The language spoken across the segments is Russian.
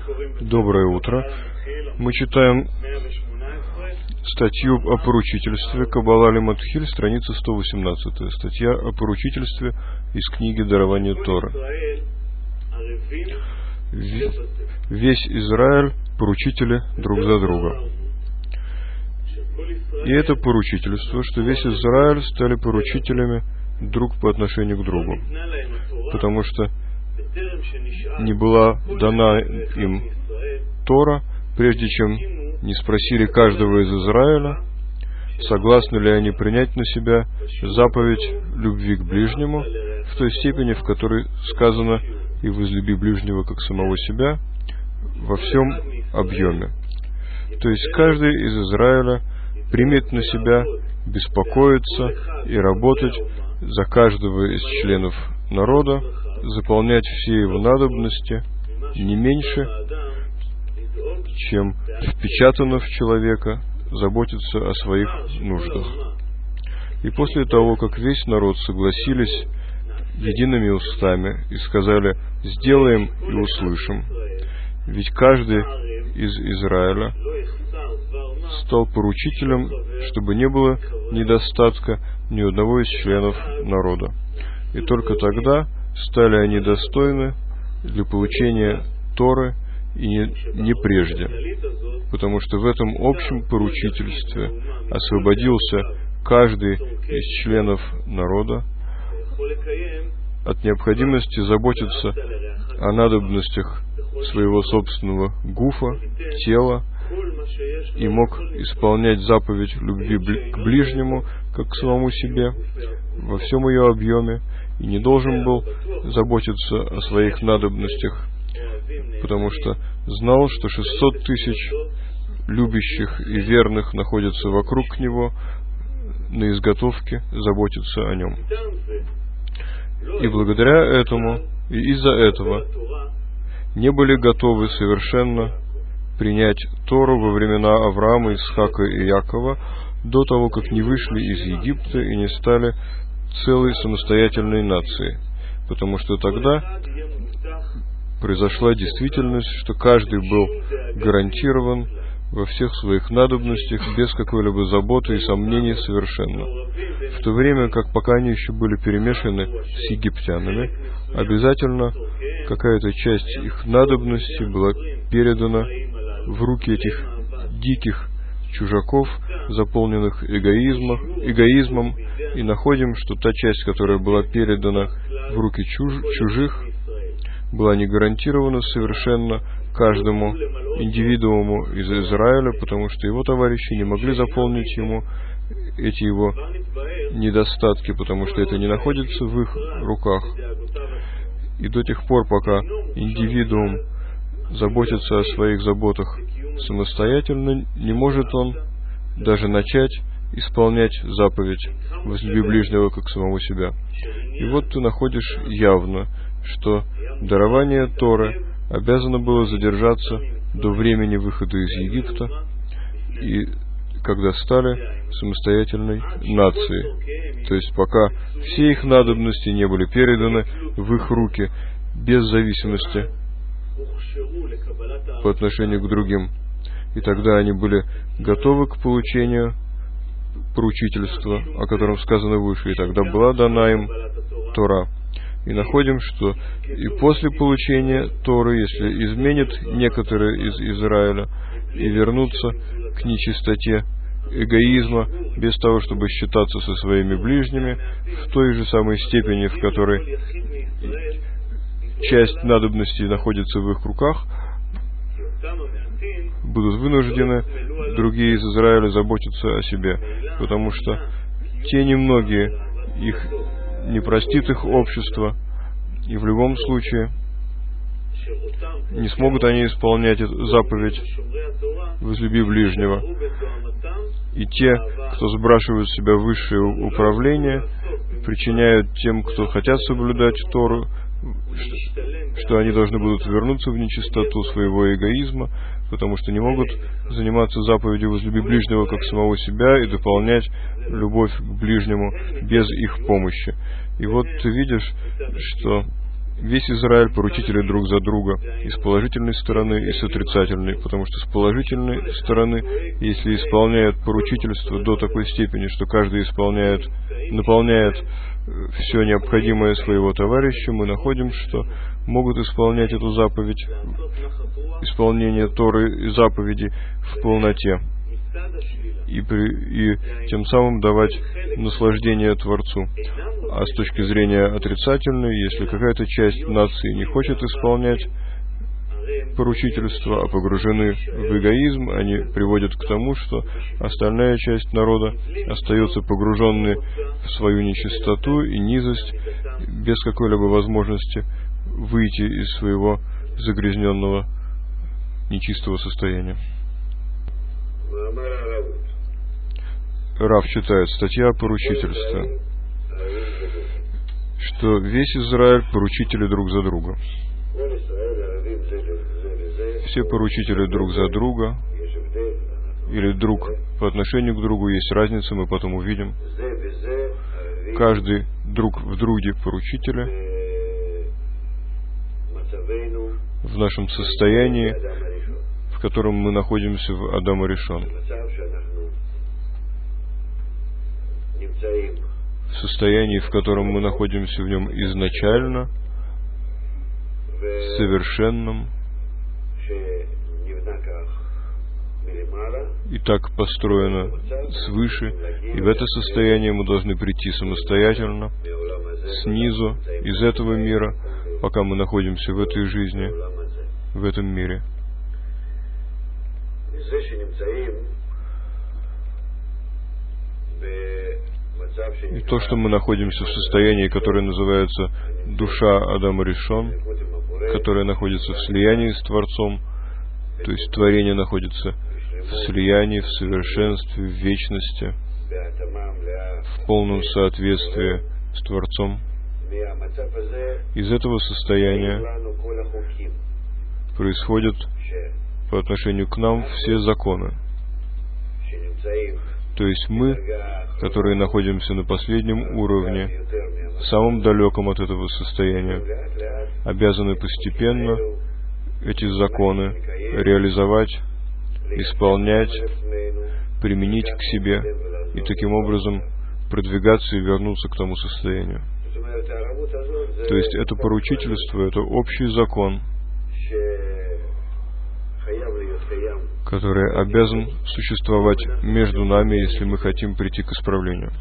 Доброе утро. Мы читаем статью о поручительстве Каббала Лемат-Хиль, страница 118. Статья о поручительстве из книги «Дарование Торы». Весь Израиль – поручители друг за друга. И это поручительство, что весь Израиль стали поручителями друг по отношению к другу, потому что не была дана им Тора, прежде чем не спросили каждого из Израиля, согласны ли они принять на себя заповедь любви к ближнему в той степени, в которой сказано «и возлюби ближнего как самого себя» во всем объеме. То есть каждый из Израиля примет на себя беспокоиться и работать за каждого из членов народа, заполнять все его надобности не меньше, чем впечатано в человека заботиться о своих нуждах. И после того, как весь народ согласились едиными устами и сказали «сделаем и услышим», ведь каждый из Израиля стал поручителем, чтобы не было недостатка ни одного из членов народа. И только тогда стали они достойны для получения Торы и не прежде, потому что в этом общем поручительстве освободился каждый из членов народа от необходимости заботиться о надобностях своего собственного гуфа, тела, и мог исполнять заповедь любви к ближнему, как к самому себе, во всем ее объеме, и не должен был заботиться о своих надобностях, потому что знал, что 600 тысяч любящих и верных находятся вокруг него на изготовке заботиться о нем. И благодаря этому, и из-за этого, не были готовы совершенно принять Тору во времена Авраама, Исхака и Якова, до того, как не вышли из Египта и не стали целой самостоятельной нацией, потому что тогда произошла действительность, что каждый был гарантирован во всех своих надобностях без какой-либо заботы и сомнений совершенно. В то время как пока они еще были перемешаны с египтянами, обязательно какая-то часть их надобностей была передана в руки этих диких чужаков, заполненных эгоизмом, и находим, что та часть, которая была передана в руки чужих, была не гарантирована совершенно каждому индивидууму из Израиля, потому что его товарищи не могли заполнить ему эти его недостатки, потому что это не находится в их руках. И до тех пор, пока индивидуум заботится о своих заботах самостоятельно, не может он даже начать исполнять заповедь «возлюби ближнего как самого себя». И вот ты находишь явно, что дарование Торы обязано было задержаться до времени выхода из Египта, и когда стали самостоятельной нацией. То есть пока все их надобности не были переданы в их руки без зависимости по отношению к другим. И тогда они были готовы к получению поручительства, о котором сказано выше, и тогда была дана им Тора. И находим, что и после получения Торы, если изменят некоторые из Израиля и вернутся к нечистоте эгоизма, без того, чтобы считаться со своими ближними, в той же самой степени, в которой часть надобностей находится в их руках, будут вынуждены другие из Израиля заботиться о себе, потому что те немногие, их не простит их общество, и в любом случае не смогут они исполнять эту заповедь «возлюби ближнего». И те, кто сбрасывают с себя высшее управление, причиняют тем, кто хотят соблюдать Тору, что они должны будут вернуться в нечистоту своего эгоизма, потому что не могут заниматься заповедью «возлюби ближнего как самого себя» и дополнять любовь к ближнему без их помощи. И вот ты видишь, что Весь Израиль поручители друг за друга, и с положительной стороны, и с отрицательной, потому что с положительной стороны, если исполняют поручительство до такой степени, что каждый наполняет все необходимое своего товарища, мы находим, что могут исполнять эту заповедь, исполнение Торы и заповедей в полноте, и тем самым давать наслаждение Творцу. А с точки зрения отрицательной, если какая-то часть нации не хочет исполнять поручительство, а погружены в эгоизм, они приводят к тому, что остальная часть народа остается погруженной в свою нечистоту и низость, без какой-либо возможности выйти из своего загрязненного нечистого состояния. Рав читает статья о поручительстве, что весь Израиль поручители друг за друга. Все поручители друг за друга, или друг по отношению к другу, есть разница, мы потом увидим. Каждый друг в друге поручители в нашем состоянии, в котором мы находимся в Адам Аришон. В состоянии, в котором мы находимся в нем изначально, совершенном, и так построено свыше, и в это состояние мы должны прийти самостоятельно, снизу, из этого мира, пока мы находимся в этой жизни, в этом мире. И то, что мы находимся в состоянии, которое называется душа Адама Ришон, которое находится в слиянии с Творцом, то есть творение находится в слиянии, в совершенстве, в вечности, в полном соответствии с Творцом. Из этого состояния происходят по отношению к нам все законы. То есть мы, которые находимся на последнем уровне, самым далеком от этого состояния, обязаны постепенно эти законы реализовать, исполнять, применить к себе и таким образом продвигаться и вернуться к тому состоянию. То есть это поручительство, это общий закон, который обязан существовать между нами, если мы хотим прийти к исправлению.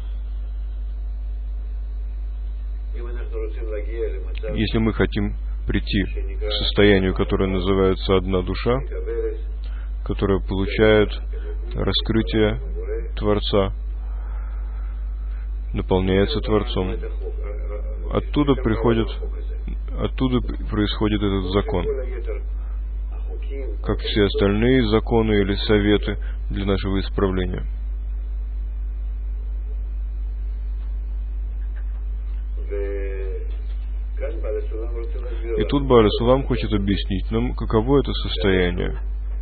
Если мы хотим прийти к состоянию, которое называется одна душа, которая получает раскрытие Творца, наполняется Творцом, оттуда происходит этот закон, как все остальные законы или советы для нашего исправления. И тут Бааль Сулам хочет объяснить нам, каково это состояние,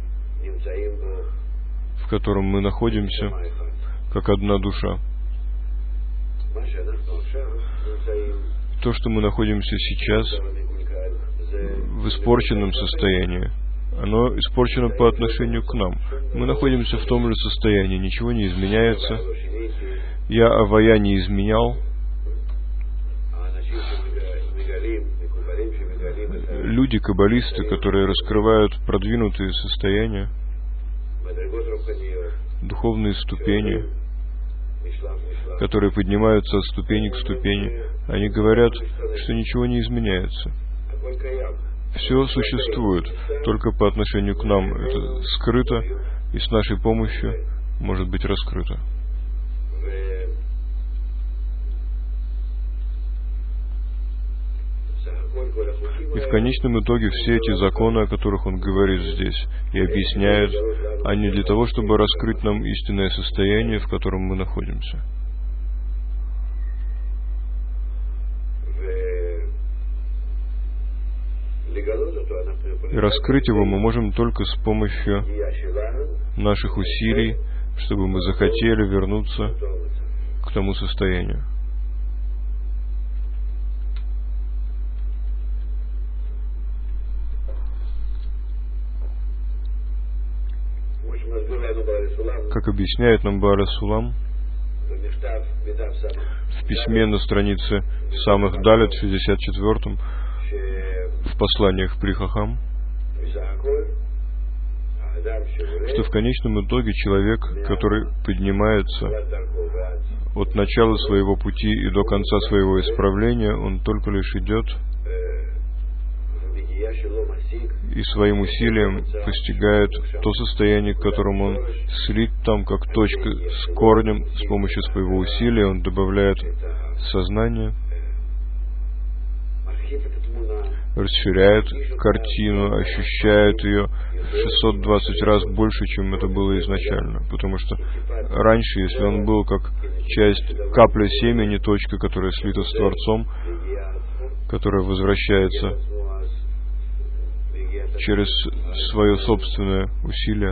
в котором мы находимся, как одна душа. То, что мы находимся сейчас в испорченном состоянии, оно испорчено по отношению к нам. Мы находимся в том же состоянии, ничего не изменяется. Я Авая не изменял. Люди, каббалисты, которые раскрывают продвинутые состояния, духовные ступени, которые поднимаются от ступени к ступени, они говорят, что ничего не изменяется. Все существует, только по отношению к нам это скрыто и с нашей помощью может быть раскрыто. И в конечном итоге все эти законы, о которых он говорит здесь и объясняет, они для того, чтобы раскрыть нам истинное состояние, в котором мы находимся. И раскрыть его мы можем только с помощью наших усилий, чтобы мы захотели вернуться к тому состоянию. Как объясняет нам Бааля Сулам в письме на странице Самых Далет, 64-м, в посланиях при Хахам, что в конечном итоге человек, который поднимается от начала своего пути и до конца своего исправления, он только лишь идет и своим усилием постигает то состояние, к которому он слит там, как точка с корнем. С помощью своего усилия он добавляет сознание, расширяет картину, ощущает ее в 620 раз больше, чем это было изначально. Потому что раньше, если он был как часть капля семени, точка, которая слита с Творцом, которая возвращается через свое собственное усилие,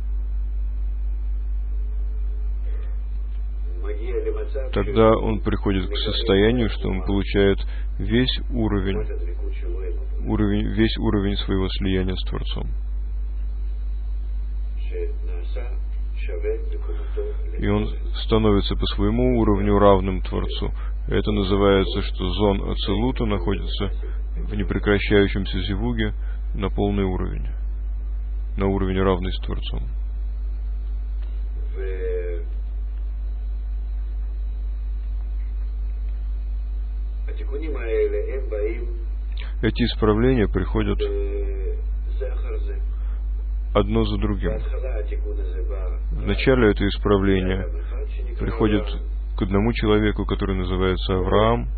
тогда он приходит к состоянию, что он получает весь уровень своего слияния с Творцом. И он становится по своему уровню равным Творцу. Это называется, что зон Ацилута находится в непрекращающемся зивуге на полный уровень, на уровень равный с Творцом. Эти исправления приходят одно за другим. Вначале это исправление приходит к одному человеку, который называется Авраам,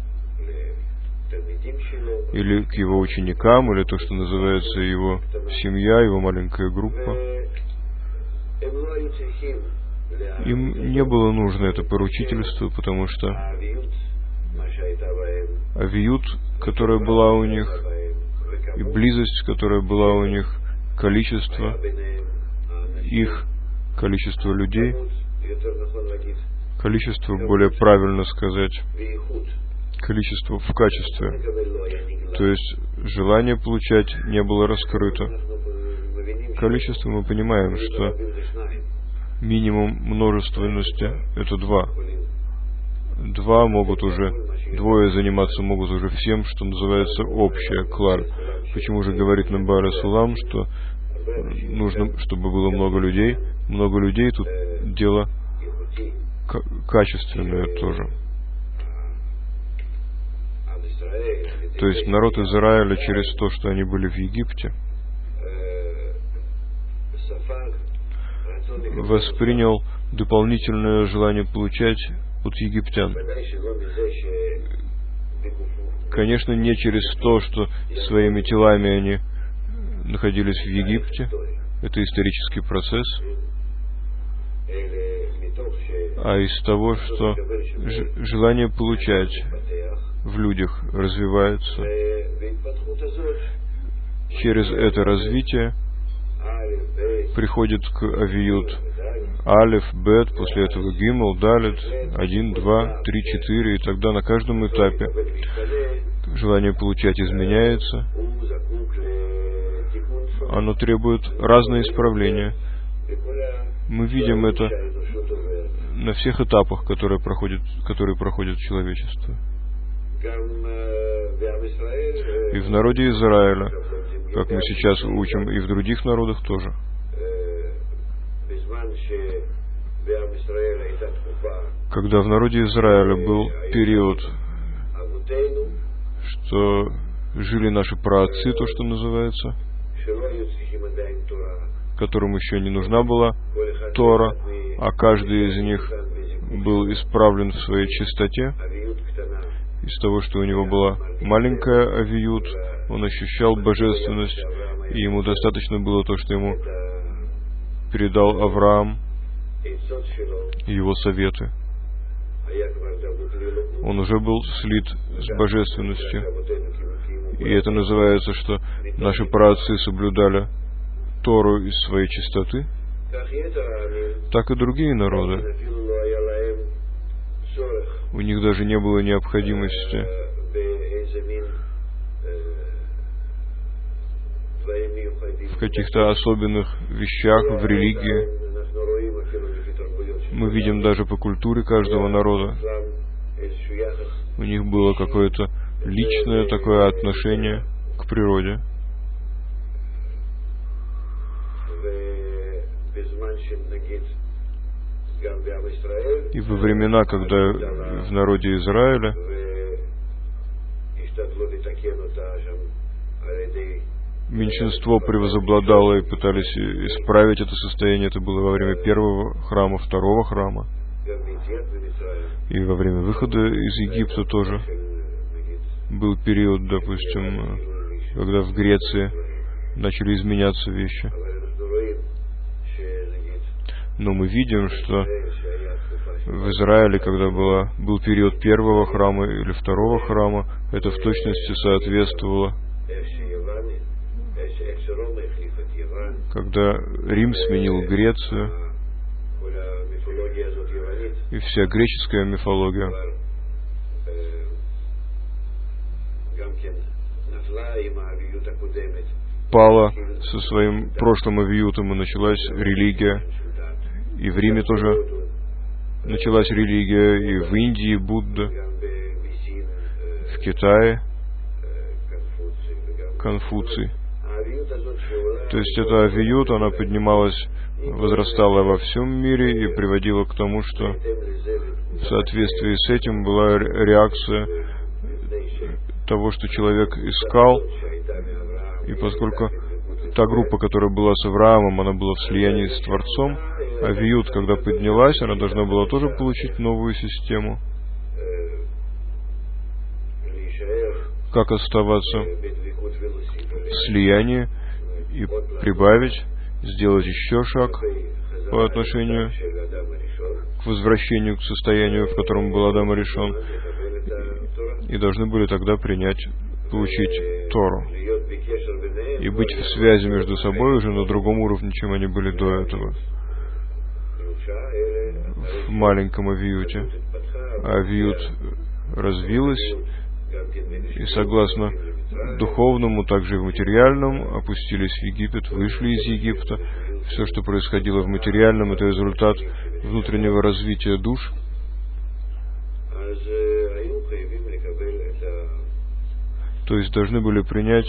или к его ученикам, или то, что называется его семья, его маленькая группа. Им не было нужно это поручительство, потому что авиют, которая была у них, и близость, которая была у них, количество людей, количество, более правильно сказать, количество в качестве. То есть желание получать не было раскрыто. Количество мы понимаем, что минимум множественности — это 2. Двое заниматься могут уже всем, что называется общее, клаль. Почему же говорит нам Бааля Сулам, что нужно, чтобы было много людей? Много людей — тут дело качественное тоже. То есть народ Израиля через то, что они были в Египте, воспринял дополнительное желание получать от египтян. Конечно, не через то, что своими телами они находились в Египте. Это исторический процесс. А из того, что желание получать в людях развивается. Через это развитие приходит к авиют алиф, бет, после этого гимел, далит, 1, 2, 3, 4, и тогда на каждом этапе желание получать изменяется. Оно требует разные исправления. Мы видим это на всех этапах, которые проходит человечество. И в народе Израиля, как мы сейчас учим, и в других народах тоже. Когда в народе Израиля был период, что жили наши праотцы, то, что называется, которым еще не нужна была Тора, а каждый из них был исправлен в своей чистоте. Из того, что у него была маленькая авиют, он ощущал божественность, и ему достаточно было то, что ему передал Авраам, его советы. Он уже был слит с божественностью. И это называется, что наши праотцы соблюдали Тору из своей чистоты. Так и другие народы. У них даже не было необходимости в каких-то особенных вещах в религии. Мы видим даже по культуре каждого народа. У них было какое-то личное такое отношение к природе. И во времена, когда в народе Израиля меньшинство превозобладало и пытались исправить это состояние, это было во время первого храма, второго храма. И во время выхода из Египта тоже был период, допустим, когда в Греции начали изменяться вещи. Но мы видим, что в Израиле, когда был период первого храма или второго храма, это в точности соответствовало, когда Рим сменил Грецию, и вся греческая мифология пала со своим прошлым авиютом, и началась религия. И в Риме тоже началась религия, и в Индии Будда, в Китае Конфуций. То есть эта авиют, она поднималась, возрастала во всем мире и приводила к тому, что в соответствии с этим была реакция того, что человек искал. И поскольку та группа, которая была с Авраамом, она была в слиянии с Творцом, авиют, когда поднялась, она должна была тоже получить новую систему. Как оставаться в слиянии и прибавить, сделать еще шаг по отношению к возвращению к состоянию, в котором был Адам решен, и должны были тогда получить Тору и быть в связи между собой уже на другом уровне, чем они были до этого в маленьком авиюте. А авиют развилась, и согласно духовному, также и в материальном, опустились в Египет, вышли из Египта. Все, что происходило в материальном, это результат внутреннего развития душ. То есть должны были принять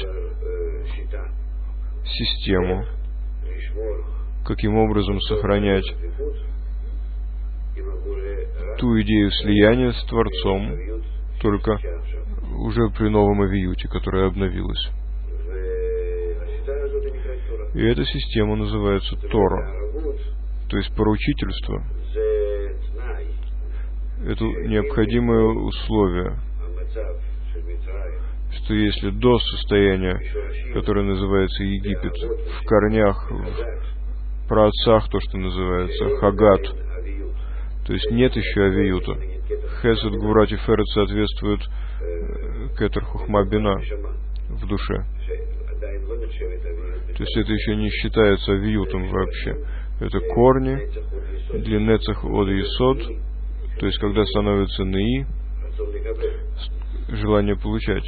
систему, каким образом сохранять ту идею слияния с Творцом, только уже при новом авиюте, которая обновилась. И эта система называется Тора, то есть поручительство. Это необходимое условие, что если до состояния, которое называется Египет, в корнях, в праотцах, то, что называется Хагат, то есть нет еще авиюта. Хесед, Гвура, Тиферет соответствует Кетер, Хухма, Бина в душе. То есть это еще не считается авиютом вообще. Это корни для Нецах Од Есод, то есть когда становится Неи, желание получать.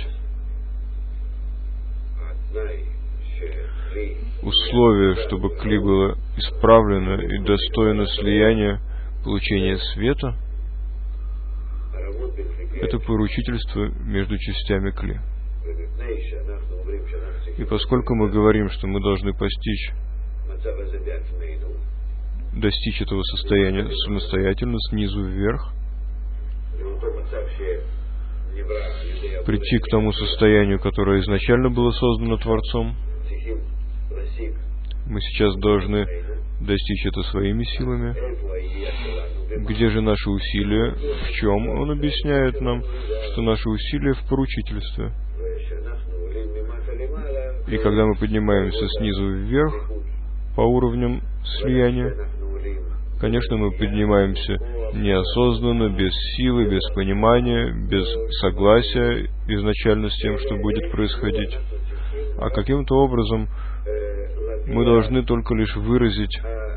Условие, чтобы Кли было исправлено и достойно слияния, получения света, это поручительство между частями Кли. И поскольку мы говорим, что мы должны достичь этого состояния самостоятельно, снизу вверх, прийти к тому состоянию, которое изначально было создано Творцом, мы сейчас должны достичь это своими силами. Где же наши усилия? В чем? Он объясняет нам, что наши усилия в поручительстве. И когда мы поднимаемся снизу вверх по уровням слияния, конечно, мы поднимаемся неосознанно, без силы, без понимания, без согласия изначально с тем, что будет происходить. А каким-то образом мы должны только лишь выразить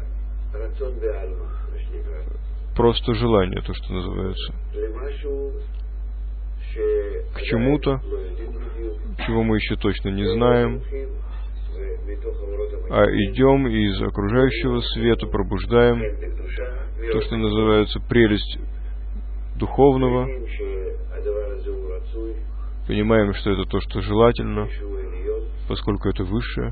просто желание, то, что называется, к чему-то, чего мы еще точно не знаем, а идем из окружающего света, пробуждаем то, что называется прелесть духовного, понимаем, что это то, что желательно, поскольку это высшее.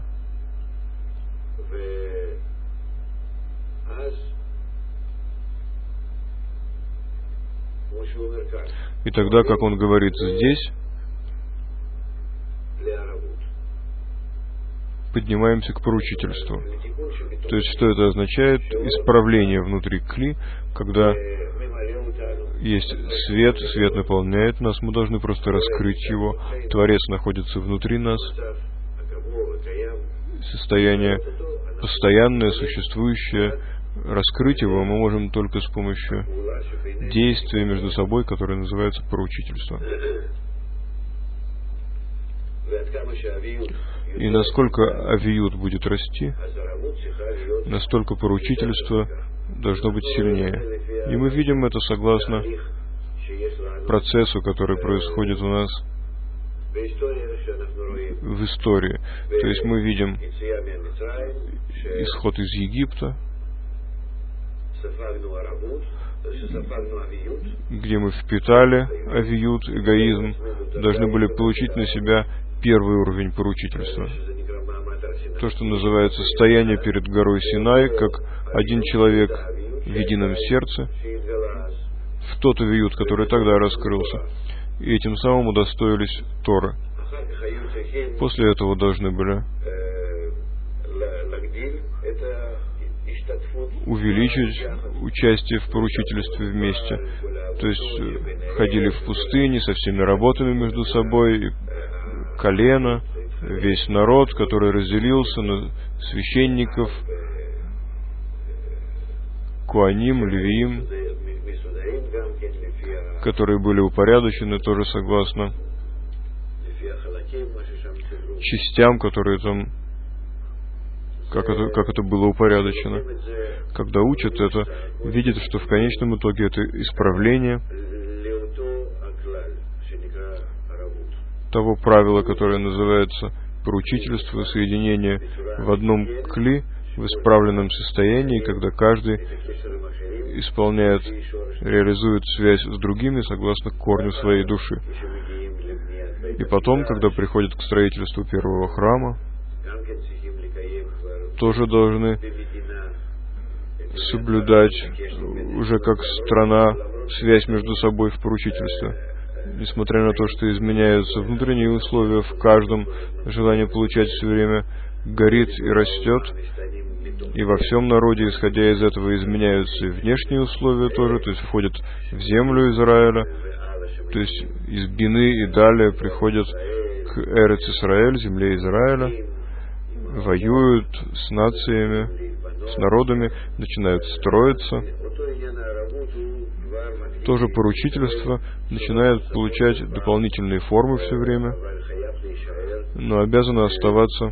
И тогда, как он говорит здесь, поднимаемся к поручительству. То есть, что это означает? Исправление внутри кли, когда есть свет, свет наполняет нас, мы должны просто раскрыть его. Творец находится внутри нас. Состояние постоянное, существующее. Раскрыть его мы можем только с помощью действия между собой, которое называется поручительство. И насколько авиют будет расти, настолько поручительство должно быть сильнее. И мы видим это согласно процессу, который происходит у нас в истории. То есть мы видим исход из Египта, где мы впитали авиют, эгоизм, должны были получить на себя первый уровень поручительства. То, что называется стояние перед горой Синай, как один человек в едином сердце, в тот авиют, который тогда раскрылся, и этим самым удостоились Торы. После этого должны были увеличить участие в поручительстве вместе. То есть ходили в пустыне со всеми работами между собой, колено, весь народ, который разделился на священников, куаним, левиим, которые были упорядочены тоже согласно частям, которые там, как это было упорядочено. Когда учат это, видят, что в конечном итоге это исправление того правила, которое называется поручительство, соединение в одном кли, в исправленном состоянии, когда каждый исполняет, реализует связь с другими согласно корню своей души. И потом, когда приходят к строительству первого храма, тоже должны соблюдать уже как страна связь между собой в поручительстве. Несмотря на то, что изменяются внутренние условия, в каждом желание получать все время горит и растет, и во всем народе, исходя из этого, изменяются и внешние условия тоже, то есть входят в землю Израиля, то есть из Бины и далее приходят к Эрец Исраэль, земле Израиля, воюют с нациями, с народами, начинают строиться. Тоже поручительство начинает получать дополнительные формы все время, но обязано оставаться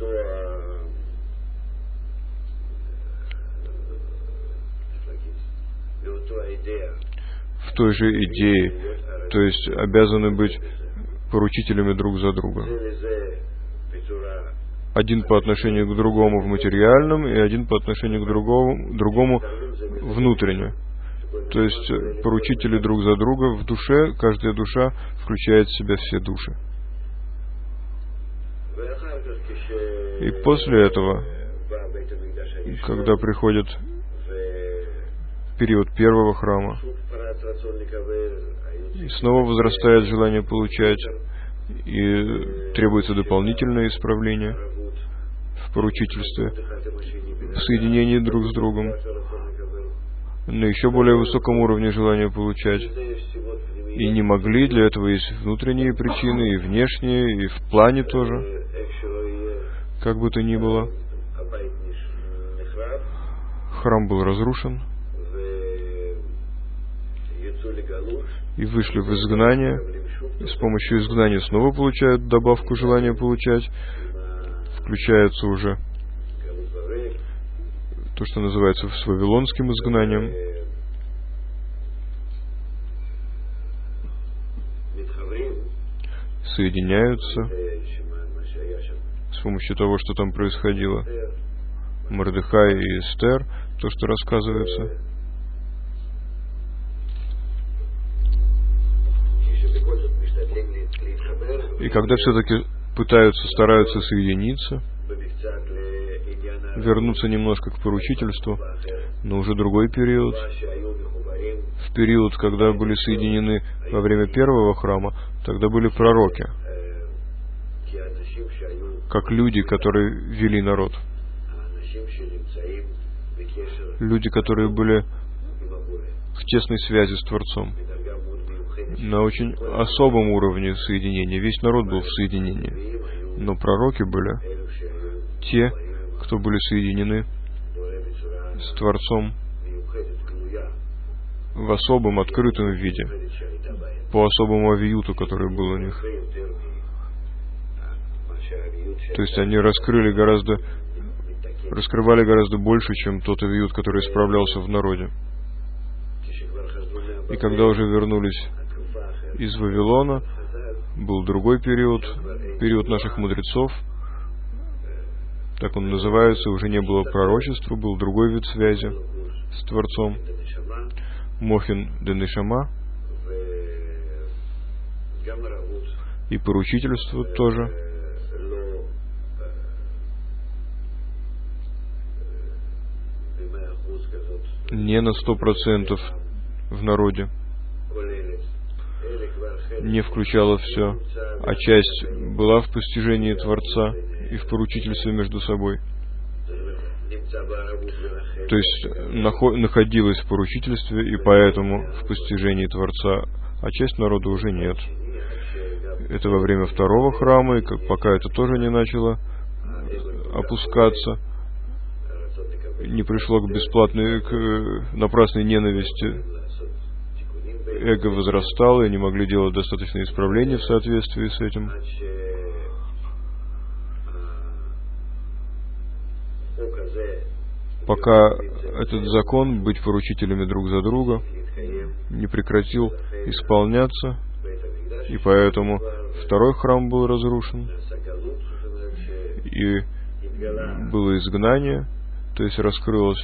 в той же идее, то есть обязаны быть поручителями друг за друга. Один по отношению к другому в материальном, и один по отношению к другому внутренне. То есть поручители друг за друга в душе, каждая душа включает в себя все души. И после этого, когда приходит период первого храма, и снова возрастает желание получать, и требуется дополнительное исправление в поручительстве, в соединении друг с другом, на еще более высоком уровне желания получать. И не могли, для этого есть внутренние причины, и внешние, и в плане тоже, как бы то ни было. Храм был разрушен, и вышли в изгнание, и с помощью изгнания снова получают добавку желания получать, включается уже то, что называется с вавилонским изгнанием. Соединяются с помощью того, что там происходило. Мордехай и Эстер, то, что рассказывается. И когда все-таки стараются соединиться, вернуться немножко к поручительству, но уже другой период, в период, когда были соединены во время первого храма, тогда были пророки, как люди, которые вели народ. Люди, которые были в тесной связи с Творцом, на очень особом уровне соединения. Весь народ был в соединении. Но пророки были те, кто были соединены с Творцом в особом, открытом виде, по особому авиюту, который был у них. То есть они раскрывали гораздо больше, чем тот авиют, который справлялся в народе. И когда уже вернулись из Вавилона, был другой период, период наших мудрецов, так он называется, уже не было пророчества, был другой вид связи с Творцом, Мохин де Нешама, и поручительство тоже. Не на 100% в народе, не включала все, а часть была в постижении Творца и в поручительстве между собой. То есть находилась в поручительстве и поэтому в постижении Творца, а часть народа уже нет. Это во время второго храма, и пока это тоже не начало опускаться, не пришло к напрасной ненависти, эго возрастало, и не могли делать достаточно исправлений в соответствии с этим. Пока этот закон быть поручителями друг за друга не прекратил исполняться, и поэтому второй храм был разрушен, и было изгнание, то есть раскрылось.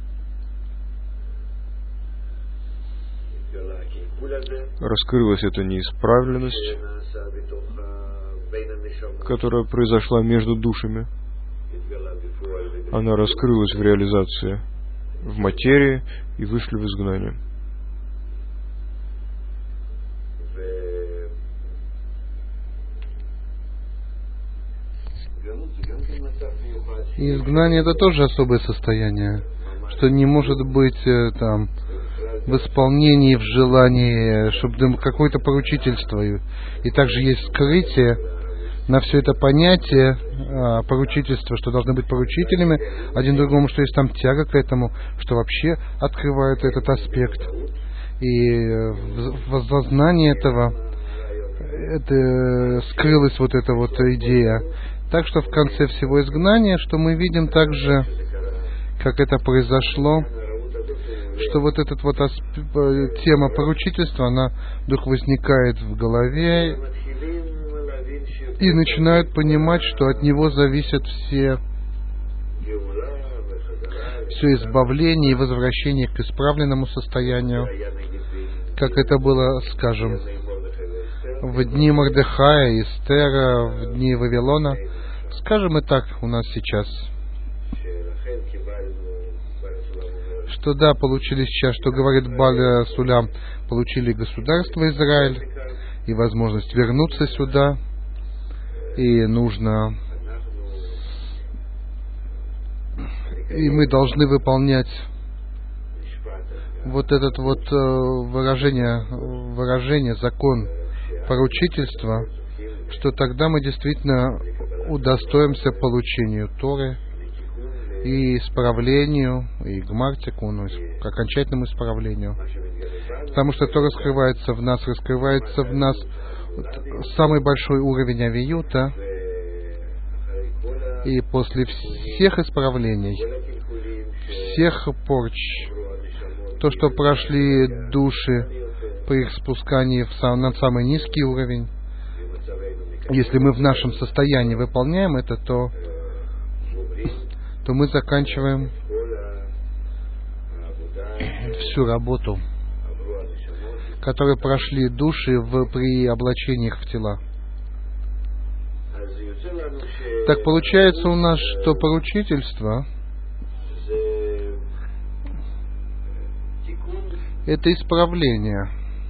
Раскрылась эта неисправленность, которая произошла между душами. Она раскрылась в реализации в материи и вышли в изгнание. И изгнание — это тоже особое состояние, что не может быть там в исполнении, в желании, чтобы какое-то поручительство. И также есть скрытие на все это понятие поручительства, что должны быть поручителями один другому, что есть там тяга к этому, что вообще открывает этот аспект. И в сознании этого скрылась вот эта вот идея. Так что в конце всего изгнания, что мы видим также, как это произошло, что вот эта вот тема поручительства, она вдруг возникает в голове, и начинают понимать, что от него зависят все избавление и возвращение к исправленному состоянию, как это было, скажем, в дни Мордехая, Эстера, в дни Вавилона, скажем и так у нас сейчас. Что да, получили сейчас, что говорит Баль Сулям, получили государство Израиль и возможность вернуться сюда, и нужно, и мы должны выполнять вот этот вот выражение, закон поручительства, что тогда мы действительно удостоимся получению Торы и исправлению, и гмар тикуну, к окончательному исправлению. Потому что Тора раскрывается в нас самый большой уровень авиюта, и после всех исправлений, всех порч, то, что прошли души при их спускании на самый низкий уровень, если мы в нашем состоянии выполняем это, то мы заканчиваем всю работу, которую прошли души при облачениях в тела. Так получается у нас, что поручительство — это исправление.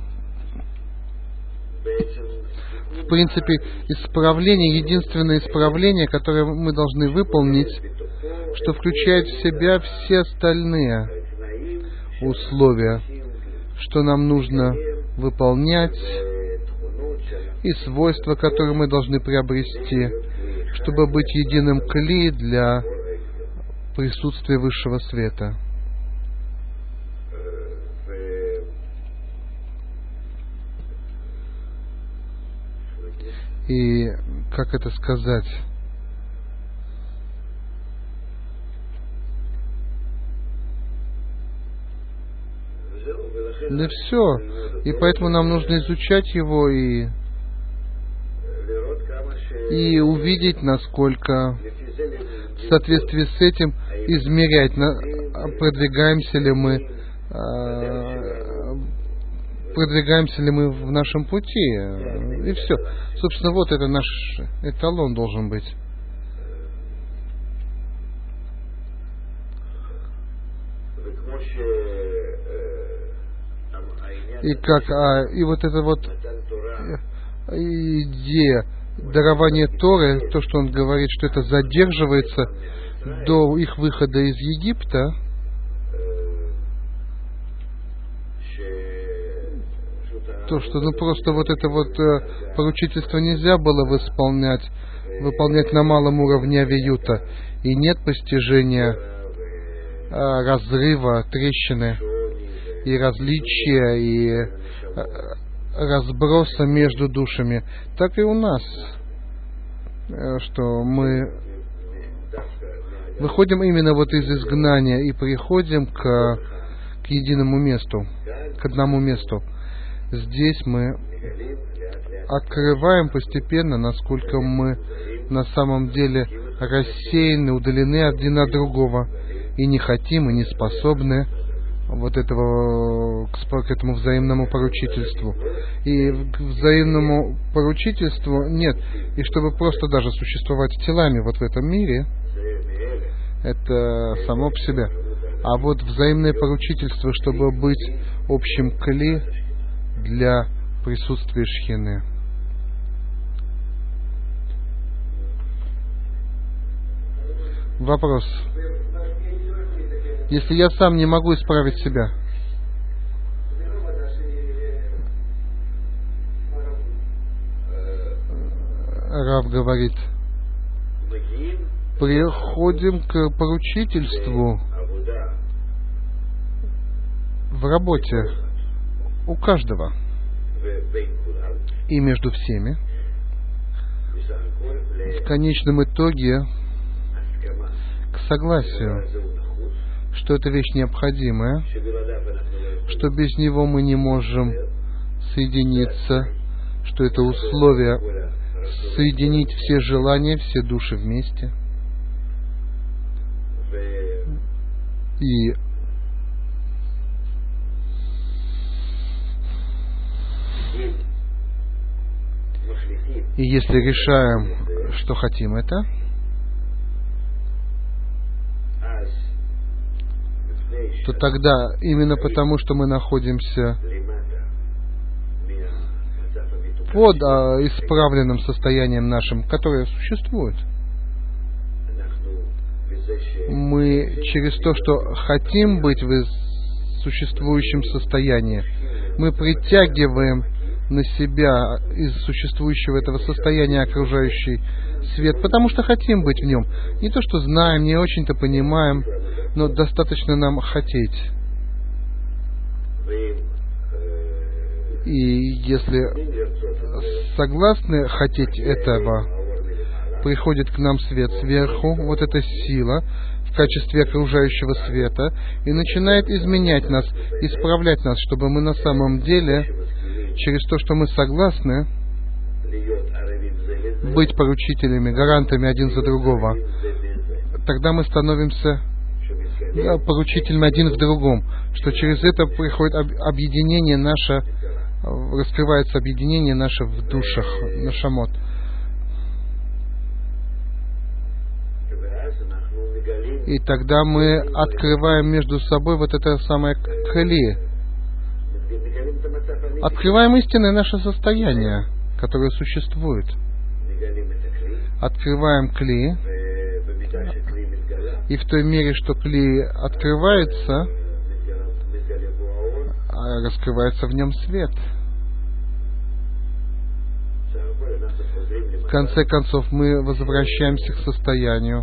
В принципе, исправление, единственное исправление, которое мы должны выполнить, что включает в себя все остальные условия, что нам нужно выполнять, и свойства, которые мы должны приобрести, чтобы быть единым кли для присутствия высшего света. И, как это сказать, да все. И поэтому нам нужно изучать его и увидеть, насколько в соответствии с этим измерять, продвигаемся ли мы в нашем пути. И все. Собственно, вот это наш эталон должен быть. И вот эта вот идея дарования Торы, то, что он говорит, что это задерживается до их выхода из Египта, то, что просто вот это вот поручительство нельзя было выполнять на малом уровне авиюта, и нет постижения разрыва, трещины и различия, и разброса между душами, так и у нас, что мы выходим именно вот из изгнания и приходим к единому месту, к одному месту. Здесь мы открываем постепенно, насколько мы на самом деле рассеяны, удалены один от другого, и не хотим, и не способны вот к этому взаимному поручительству. И к взаимному поручительству нет. И чтобы просто даже существовать телами вот в этом мире, это само по себе. А вот взаимное поручительство, чтобы быть общим кли для присутствия Шхины. Вопрос. Если я сам не могу исправить себя, Рав говорит, приходим к поручительству в работе у каждого и между всеми. В конечном итоге к согласию, что это вещь необходимая, что без него мы не можем соединиться, что это условие соединить все желания, все души вместе. И если решаем, что хотим это, то тогда, именно потому, что мы находимся под исправленным состоянием нашим, которое существует, мы через то, что хотим быть в существующем состоянии, мы притягиваем на себя из существующего этого состояния окружающий свет, потому что хотим быть в нем. Не то, что знаем, не очень-то понимаем, но достаточно нам хотеть. И если согласны хотеть этого, приходит к нам свет сверху, вот эта сила в качестве окружающего света, и начинает изменять нас, исправлять нас, чтобы мы на самом деле, через то, что мы согласны быть поручителями, гарантами один за другого, тогда мы становимся поручителями один в другом, что через это приходит объединение наше, раскрывается объединение наше в душах, нашамот. И тогда мы открываем между собой вот это самое кли. Открываем истинное наше состояние, которое существует. Открываем кли. И в той мере, что кли открывается, раскрывается в нем свет. В конце концов, мы возвращаемся к состоянию,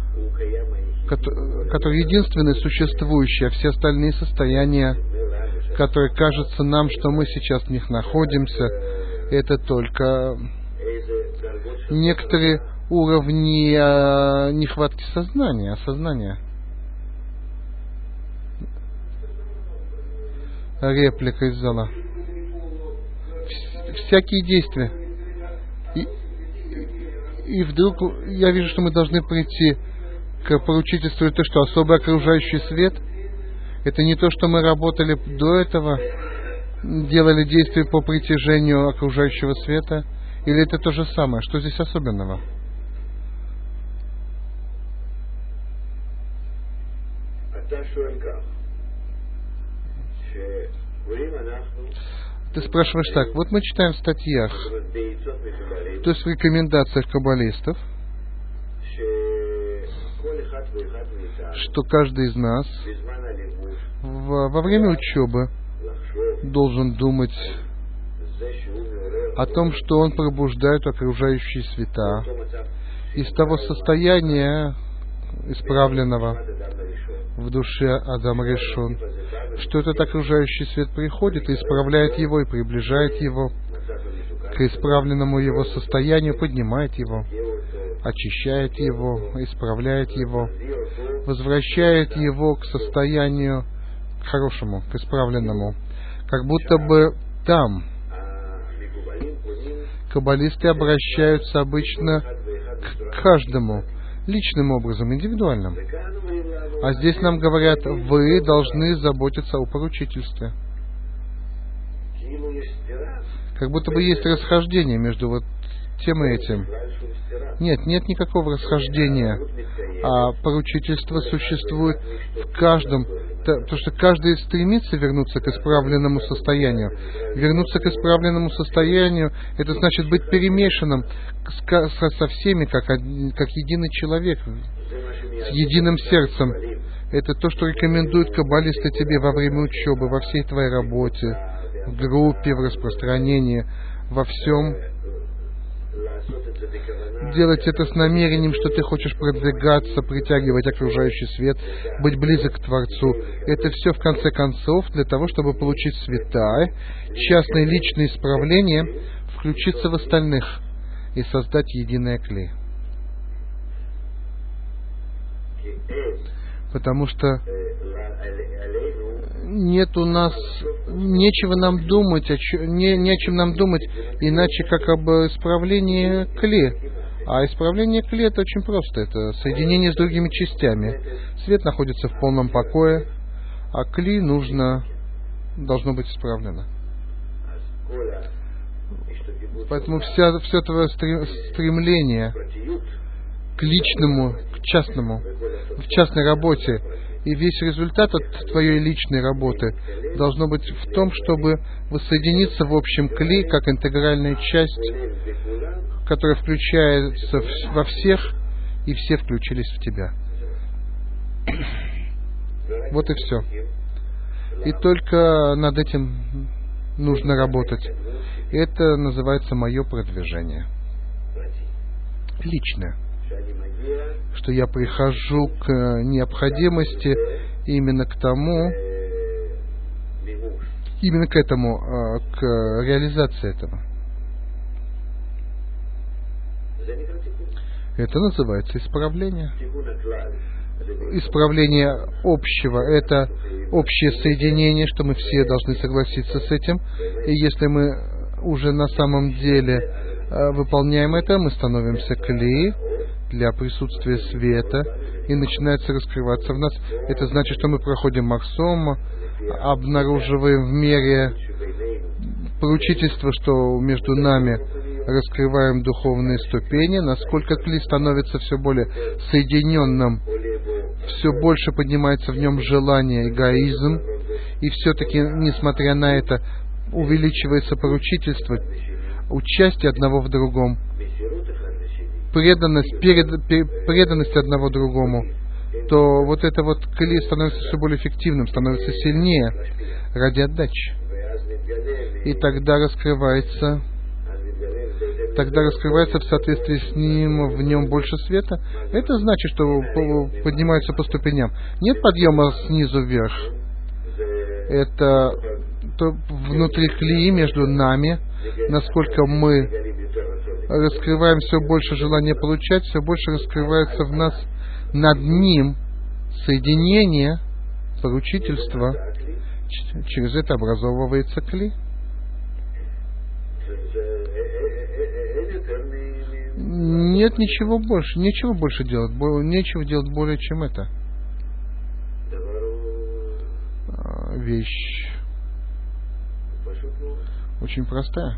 которое единственное существующее, а все остальные состояния, которые кажется нам, что мы сейчас в них находимся, это только некоторые уровни нехватки сознания, осознания. Реплика из зала. Всякие действия. И вдруг я вижу, что мы должны прийти к поручительству, то, что особый окружающий свет, это не то, что мы работали до этого, делали действия по притяжению окружающего света, или это то же самое? Что здесь особенного? Ты спрашиваешь так, вот мы читаем в статьях, то есть в рекомендациях каббалистов, что каждый из нас во время учебы должен думать о том, что он пробуждает окружающие света из того состояния исправленного в душе Адам Ришон, что этот окружающий свет приходит и исправляет его, и приближает его к исправленному его состоянию, поднимает его, очищает его, исправляет его, возвращает его к состоянию хорошему, к исправленному. Как будто бы там каббалисты обращаются обычно к каждому личным образом, индивидуальным. А здесь нам говорят, вы должны заботиться о поручительстве. Как будто бы есть расхождение между вот тем и этим. Нет никакого расхождения. А поручительство существует в каждом, потому что каждый стремится вернуться к исправленному состоянию. Вернуться к исправленному состоянию, это значит быть перемешанным со всеми, как единый человек, с единым сердцем. Это то, что рекомендуют каббалисты тебе во время учебы, во всей твоей работе, в группе, в распространении, во всем. Делать это с намерением, что ты хочешь продвигаться, притягивать окружающий свет, быть близок к Творцу. Это все, в конце концов, для того, чтобы получить света, частное личное исправление, включиться в остальных и создать единое кли. Потому что нет у нас, нечего нам думать, не о чем нам думать, иначе как об исправлении кли. А исправление кли это очень просто, это соединение с другими частями. Свет находится в полном покое, а кли должно быть исправлено. Поэтому все твое стремление к личному, к частному, в частной работе, и весь результат от твоей личной работы должно быть в том, чтобы воссоединиться в общем кли, как интегральная часть, которая включается во всех, и все включились в тебя. Вот и все. И только над этим нужно работать. Это называется мое продвижение. Личное. Что я прихожу к необходимости именно к этому, к реализации этого. Это называется исправление. Исправление общего, это общее соединение, что мы все должны согласиться с этим. И если мы уже на самом деле выполняем это, мы становимся кли для присутствия света, и начинается раскрываться в нас. Это значит, что мы проходим махсом, обнаруживаем в мире поручительство, что между нами раскрываем духовные ступени, насколько кли становится все более соединенным, все больше поднимается в нем желание, эгоизм, и все-таки, несмотря на это, увеличивается поручительство, участие одного в другом, преданность одного другому, то вот это вот кли становится все более эффективным, становится сильнее ради отдачи. И тогда раскрывается в соответствии с ним, в нем больше света. Это значит, что поднимаются по ступеням. Нет подъема снизу вверх. Это то внутри клеи между нами, насколько мы раскрываем все больше желания получать, все больше раскрывается в нас над ним соединение, поручительство. Через это образовывается кли. Нет ничего больше делать, нечего делать более, чем это. Вещь очень простая.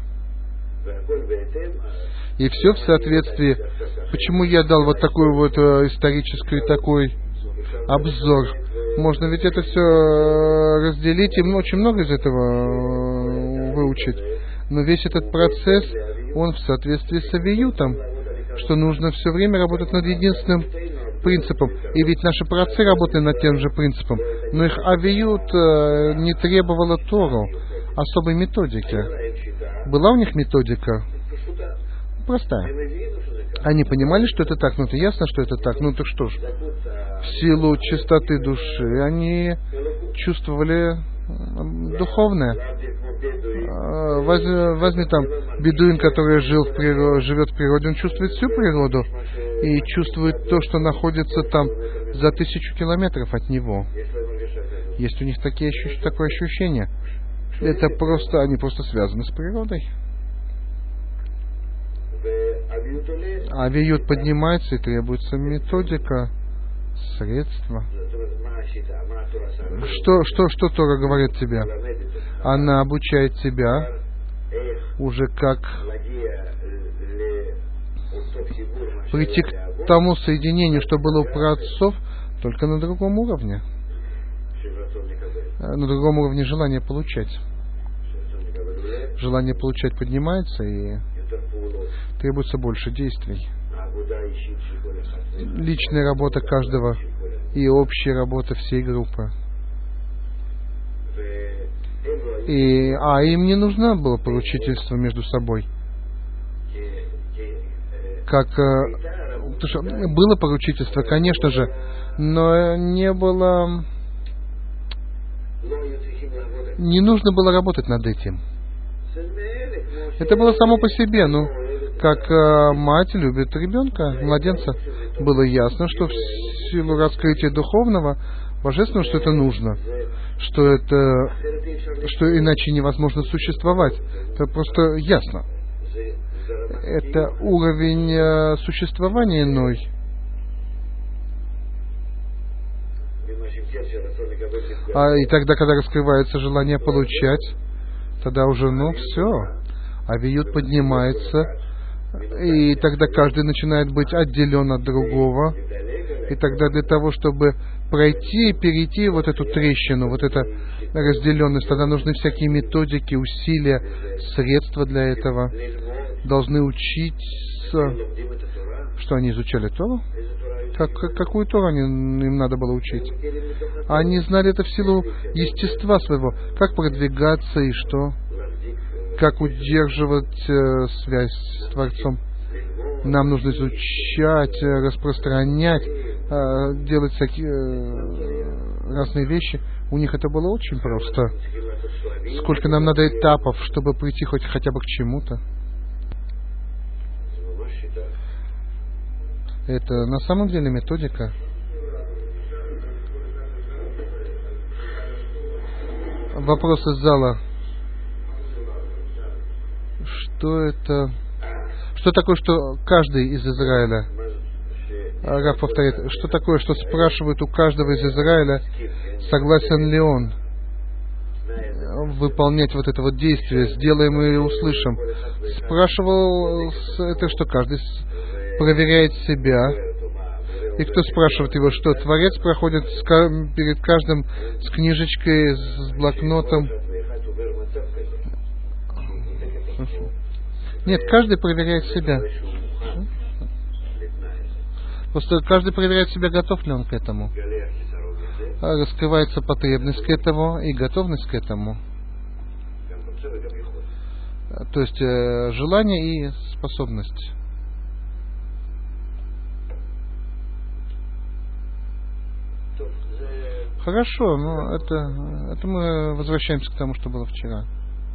И все в соответствии. Почему я дал вот такой вот исторический такой обзор? Можно ведь это все разделить и очень много из этого выучить. Но весь этот процесс, он в соответствии с авиютом, что нужно все время работать над единственным принципом. И ведь наши праотцы работали над тем же принципом, но их авиют не требовала Тору, особой методики. Была у них методика простая. Они понимали, что это так, ну это ясно, что это так, ну так что ж. В силу чистоты души они чувствовали духовное. Возьми там бедуин, который живет в природе, он чувствует всю природу и чувствует то, что находится там за 1000 километров от него. Есть у них такое ощущение. Это просто, они просто связаны с природой. А авиют поднимается, и требуется методика, средства. Что Тора говорит тебе? Она обучает тебя уже как прийти к тому соединению, что было у праотцов, только на другом уровне. На другом уровне желания получать. Желание получать поднимается, и требуется больше действий. Личная работа каждого и общая работа всей группы. Им не нужно было поручительство между собой. Потому что было поручительство, конечно же, но не нужно было работать над этим. Это было само по себе, как мать любит ребенка, младенца. Было ясно, что в силу раскрытия духовного, божественного, что это нужно, что иначе невозможно существовать. Это просто ясно. Это уровень существования иной. И тогда, когда раскрывается желание получать, тогда уже, все. Авиют поднимается, и тогда каждый начинает быть отделен от другого. И тогда для того, чтобы пройти, перейти вот эту трещину, вот эту разделенность, тогда нужны всякие методики, усилия, средства для этого. Должны учиться. Что, они изучали Тору? Какую Тору им надо было учить? Они знали это в силу естества своего. Как продвигаться и что? Как удерживать связь с Творцом. Нам нужно изучать, распространять, делать всякие разные вещи. У них это было очень просто. Сколько нам надо этапов, чтобы прийти хотя бы к чему-то. Это на самом деле методика. Вопрос из зала. Что это? Что такое, что каждый из Израиля, Рав повторяет, что такое, что спрашивают у каждого из Израиля, согласен ли он выполнять вот это вот действие, сделаем и услышим. Спрашивал это, что каждый проверяет себя. И кто спрашивает его, что Творец проходит перед каждым с книжечкой, с блокнотом. Нет, каждый проверяет себя. Просто каждый проверяет себя, готов ли он к этому. Раскрывается потребность к этому и готовность к этому. То есть желание и способность. Хорошо, но это мы возвращаемся к тому, что было вчера.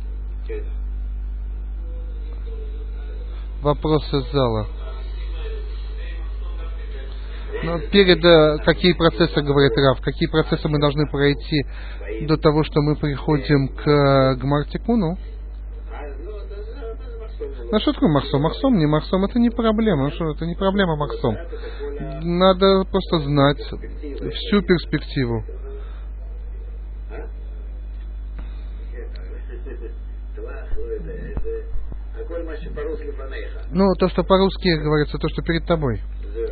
Вопросы из зала. Но какие процессы, говорит Рав, какие процессы мы должны пройти до того, что мы приходим к Гмар-Тикуну? Ну что такое Махсом? Махсом, не Махсом, это не проблема. Ну что, это не проблема Махсом. Надо просто знать всю перспективу. Ну, то, что по-русски говорится, то, что перед тобой.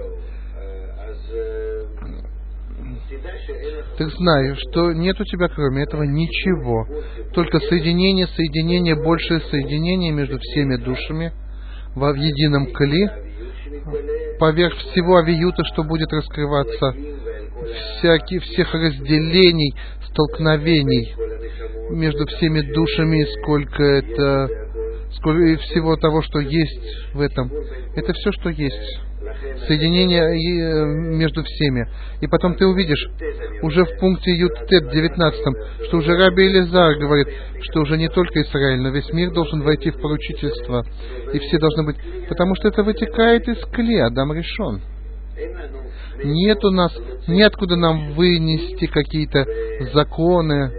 Ты знаешь, что нет у тебя кроме этого ничего. Только соединение, большее соединение между всеми душами в едином кли, поверх всего авиюта, что будет раскрываться, всех разделений, столкновений между всеми душами, сколько и всего того, что есть в этом. Это все, что есть. Соединение между всеми. И потом ты увидишь, уже в пункте Ют-Тет 19, что уже Раби Элизар говорит, что уже не только Израиль, но весь мир должен войти в поручительство. И все должны быть... Потому что это вытекает из кли, Адам решен. Нет у нас, неоткуда нам вынести какие-то законы,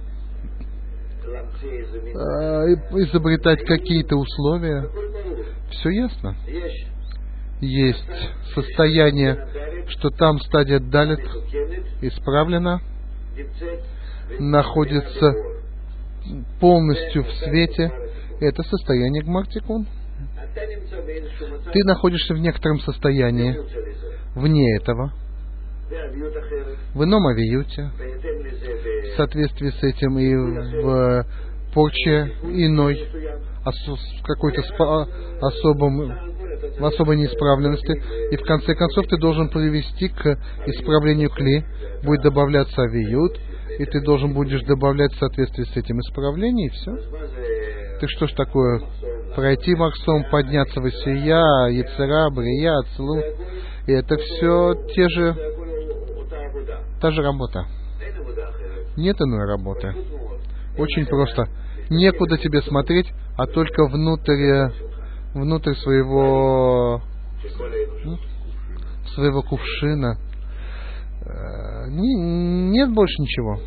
изобретать какие-то условия. Все ясно. Есть состояние, что там стадия Далет исправлена, находится полностью в свете. Это состояние Гмар-Тикун. Ты находишься в некотором состоянии вне этого, в ином авиюте, в соответствии с этим и в порче иной, в какой-то в особой неисправленности, и в конце концов ты должен привести к исправлению кли, будет добавляться авиют, и ты должен будешь добавлять в соответствии с этим исправление, и все. Ты что ж такое? Пройти Махсом, подняться в Исия, Яцера, Брия, Ацлу, и это все та же работа. Нет иной работы. Очень просто. Некуда тебе смотреть, а только внутрь своего кувшина. Нет больше ничего.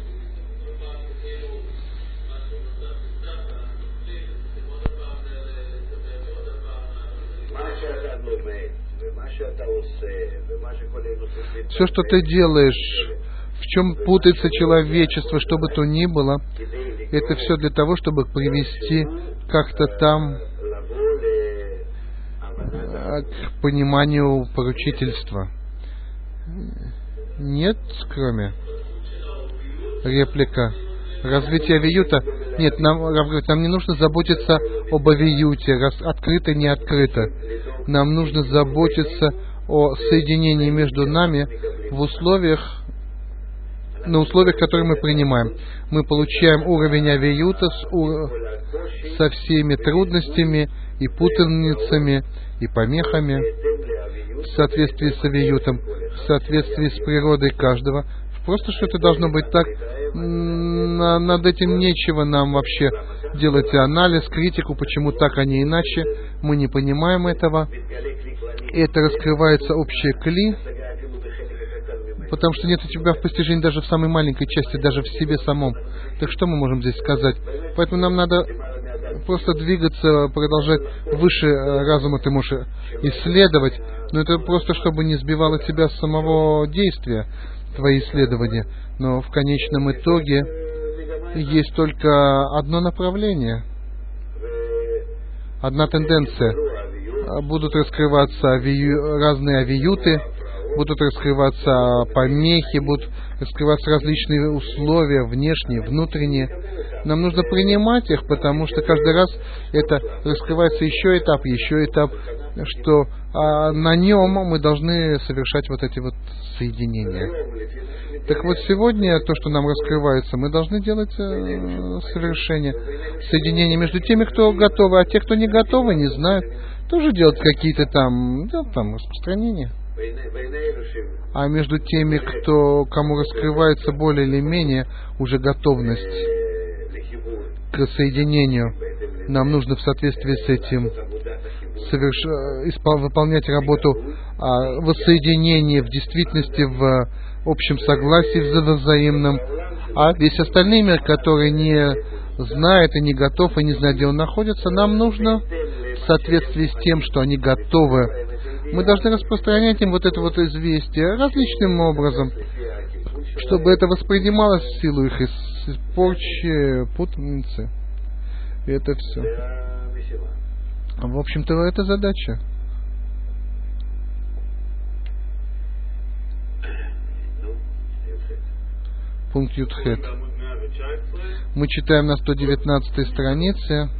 Все, что ты делаешь, в чем путается человечество, что бы то ни было, это все для того, чтобы привести как-то там к пониманию поручительства. Нет, кроме реплика. Развитие авиюта. Нет, нам не нужно заботиться об авиюте, открыто, не открыто. Нам нужно заботиться о соединении между нами на условиях, которые мы принимаем. Мы получаем уровень авиюта со всеми трудностями и путаницами, и помехами, в соответствии с авиютом, в соответствии с природой каждого. Просто что это должно быть так. Над этим нечего нам вообще делать анализ, критику, почему так, а не иначе. Мы не понимаем этого. И это раскрывается общее кли, потому что нет у тебя в постижении даже в самой маленькой части, даже в себе самом. Так что мы можем здесь сказать? Поэтому нам надо просто двигаться, продолжать выше разума ты можешь исследовать, но это просто чтобы не сбивало тебя с самого действия, твои исследования. Но в конечном итоге есть только одно направление, одна тенденция. Будут раскрываться разные авиюты, будут раскрываться помехи, будут раскрываться различные условия, внешние, внутренние. Нам нужно принимать их, потому что каждый раз это раскрывается еще этап, что на нем мы должны совершать вот эти вот соединения. Так вот, сегодня то, что нам раскрывается, мы должны делать совершение, соединения между теми, кто готовы, а те, кто не готовы, не знают, тоже делать какие-то там распространения. А между теми, кому раскрывается более или менее уже готовность к соединению, нам нужно в соответствии с этим выполнять работу воссоединения в действительности, в общем согласии взаимном. А весь остальной мир, который не знает и не готов, и не знает, где он находится, нам нужно в соответствии с тем, что они готовы, мы должны распространять им вот это вот известие различным образом, чтобы это воспринималось в силу их порчи, путаницы. И это все. В общем-то, это задача. Пункт Ютхет. Мы читаем на 119 странице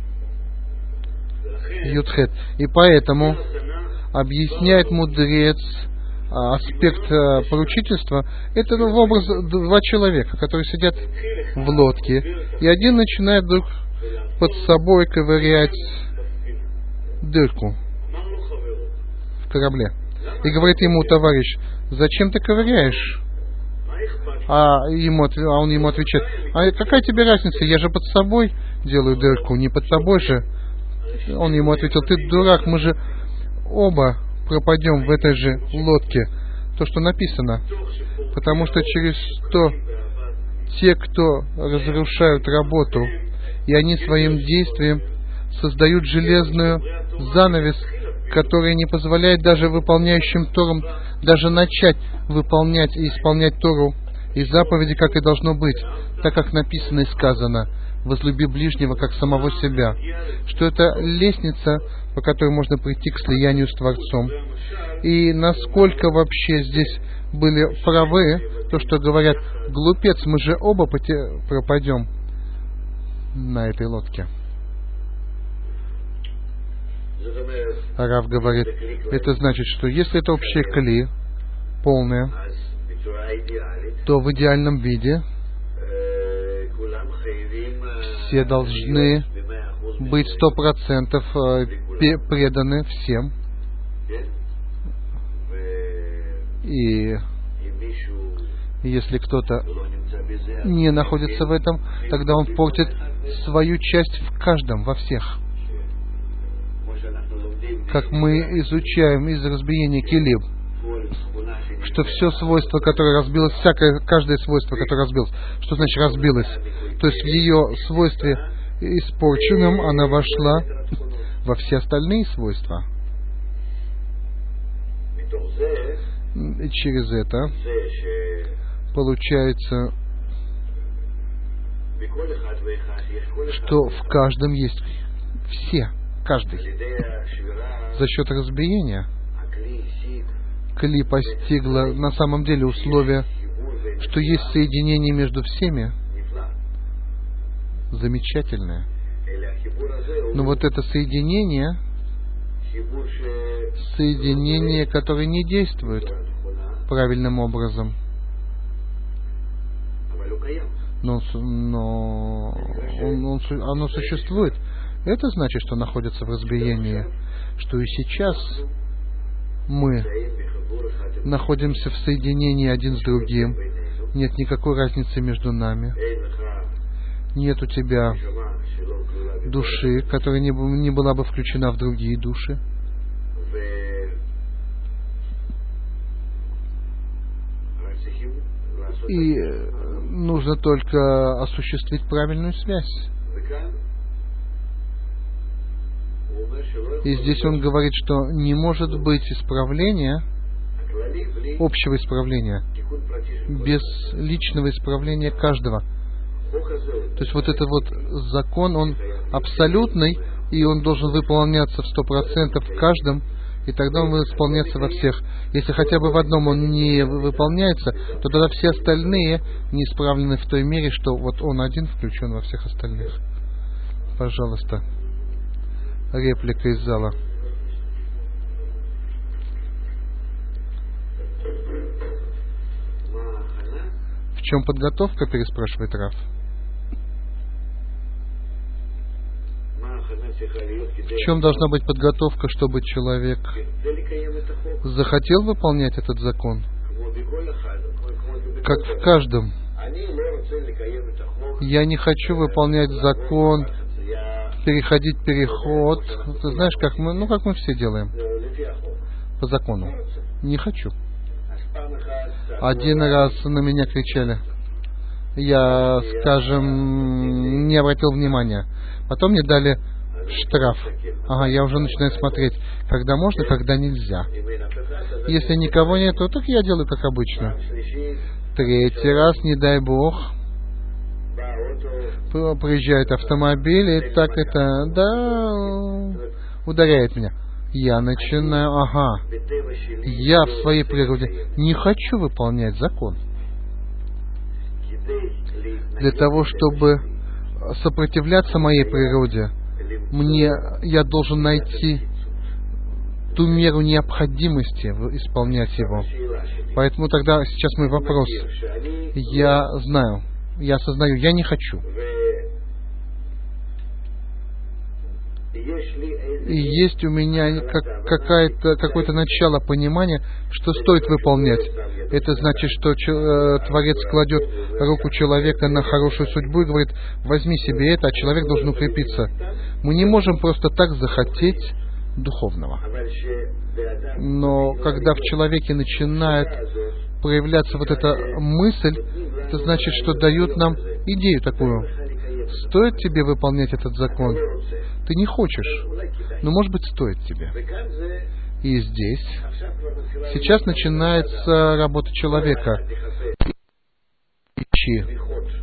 Ютхет. И поэтому объясняет мудрец аспект поручительства. Это в образ два человека, которые сидят в лодке, и один начинает вдруг под собой ковырять дырку в корабле. И говорит ему товарищ: зачем ты ковыряешь? А он ему отвечает: а какая тебе разница, я же под собой делаю дырку, не под тобой же. Он ему ответил: ты дурак, мы же оба пропадем в этой же лодке. То, что написано. Потому что через то те, кто разрушают работу, и они своим действием создают железную занавес, которая не позволяет даже выполняющим Тору даже начать выполнять и исполнять Тору и заповеди, как и должно быть, так как написано и сказано: возлюби ближнего, как самого себя. Что это лестница, по которой можно прийти к слиянию с Творцом. И насколько вообще здесь были правы, то, что говорят: глупец, мы же оба пропадем на этой лодке. Рав говорит, это значит, что если это общее кли, полное, то в идеальном виде все должны быть 100% преданы всем. И если кто-то не находится в этом, тогда он портит свою часть в каждом, во всех. Как мы изучаем из разбиения келим, что все свойство, которое разбилось, каждое свойство, которое разбилось, что значит разбилось? То есть в ее свойстве испорченном она вошла во все остальные свойства. И через это получается, что в каждом есть все, каждый. За счет разбиения кли постигла на самом деле условие, что есть соединение между всеми, замечательное. Но вот это соединение, которое не действует правильным образом, но оно существует. Это значит, что находится в разбиении, что и сейчас мы находимся в соединении один с другим. Нет никакой разницы между нами. Нет у тебя души, которая не была бы включена в другие души. И нужно только осуществить правильную связь. И здесь он говорит, что не может быть исправления, общего исправления, без личного исправления каждого. То есть вот этот вот закон, он абсолютный, и он должен выполняться в 100% в каждом, и тогда он будет исполняться во всех. Если хотя бы в одном он не выполняется, то тогда все остальные не исправлены в той мере, что вот он один включен во всех остальных. Пожалуйста. Реплика из зала. В чем подготовка, переспрашивает Раф? В чем должна быть подготовка, чтобы человек захотел выполнять этот закон? Как в каждом. Я не хочу выполнять закон, переходить переход. Ты знаешь, как мы все делаем. По закону. Не хочу. Один раз на меня кричали. Я, скажем, не обратил внимания. Потом мне дали штраф. Ага, я уже начинаю смотреть, когда можно, когда нельзя. Если никого нету, так я делаю как обычно. Третий раз, не дай бог, проезжает автомобиль, и так ударяет меня. Я начинаю, я в своей природе не хочу выполнять закон. Для того, чтобы сопротивляться моей природе, я должен найти ту меру необходимости исполнять его. Поэтому тогда сейчас мой вопрос. Я знаю, я осознаю, я не хочу. И есть у меня какое-то начало понимания, что стоит выполнять. Это значит, что Творец кладет руку человека на хорошую судьбу и говорит: возьми себе это, а человек должен укрепиться. Мы не можем просто так захотеть духовного. Но когда в человеке начинает проявляться вот эта мысль, это значит, что дают нам идею такую. Стоит тебе выполнять этот закон? Ты не хочешь, но, может быть, стоит тебе. И здесь сейчас начинается работа человека. Ищи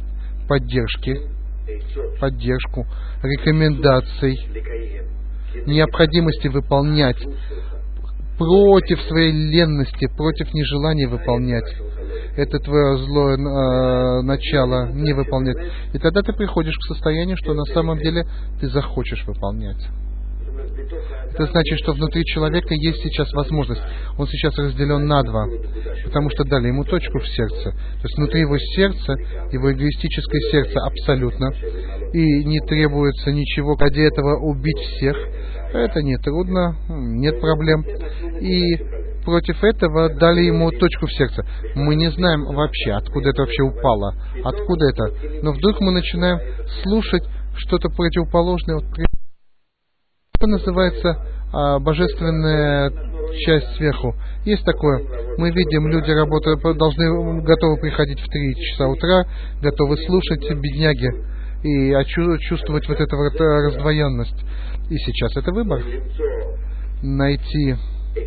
поддержку, рекомендаций, необходимости выполнять против своей ленности, против нежелания выполнять. Это твое злое начало не выполнять. И тогда ты приходишь к состоянию, что на самом деле ты захочешь выполнять. Это значит, что внутри человека есть сейчас возможность. Он сейчас разделен на два, потому что дали ему точку в сердце. То есть внутри его сердца, его эгоистическое сердце абсолютно. И не требуется ничего ради этого убить всех. Это не трудно, нет проблем. И против этого дали ему точку в сердце. Мы не знаем вообще, откуда это вообще упало, откуда это. Но вдруг мы начинаем слушать что-то противоположное. Это называется божественная часть сверху. Есть такое. Мы видим, люди готовы приходить в 3 часа утра, готовы слушать бедняги и чувствовать вот эту вот раздвоенность. И сейчас это выбор. Найти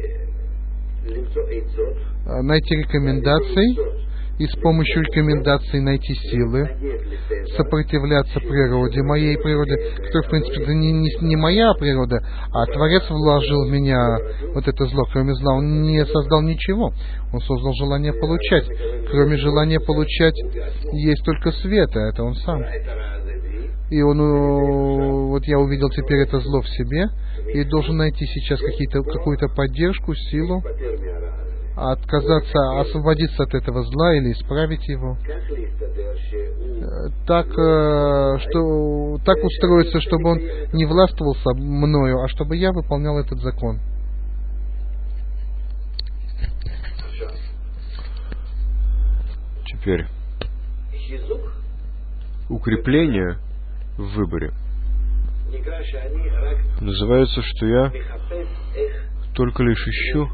рекомендации и с помощью рекомендаций найти силы, сопротивляться природе, моей природе, которая, в принципе, это не моя природа, а Творец вложил в меня вот это зло. Кроме зла он не создал ничего. Он создал желание получать. Кроме желания получать есть только свет, а это он сам. И вот я увидел теперь это зло в себе и должен найти сейчас какую-то поддержку, силу, освободиться от этого зла или исправить его. Так устроиться, чтобы он не властвовался мною, а чтобы я выполнял этот закон. Теперь укрепление в выборе называется, что я только лишь ищу,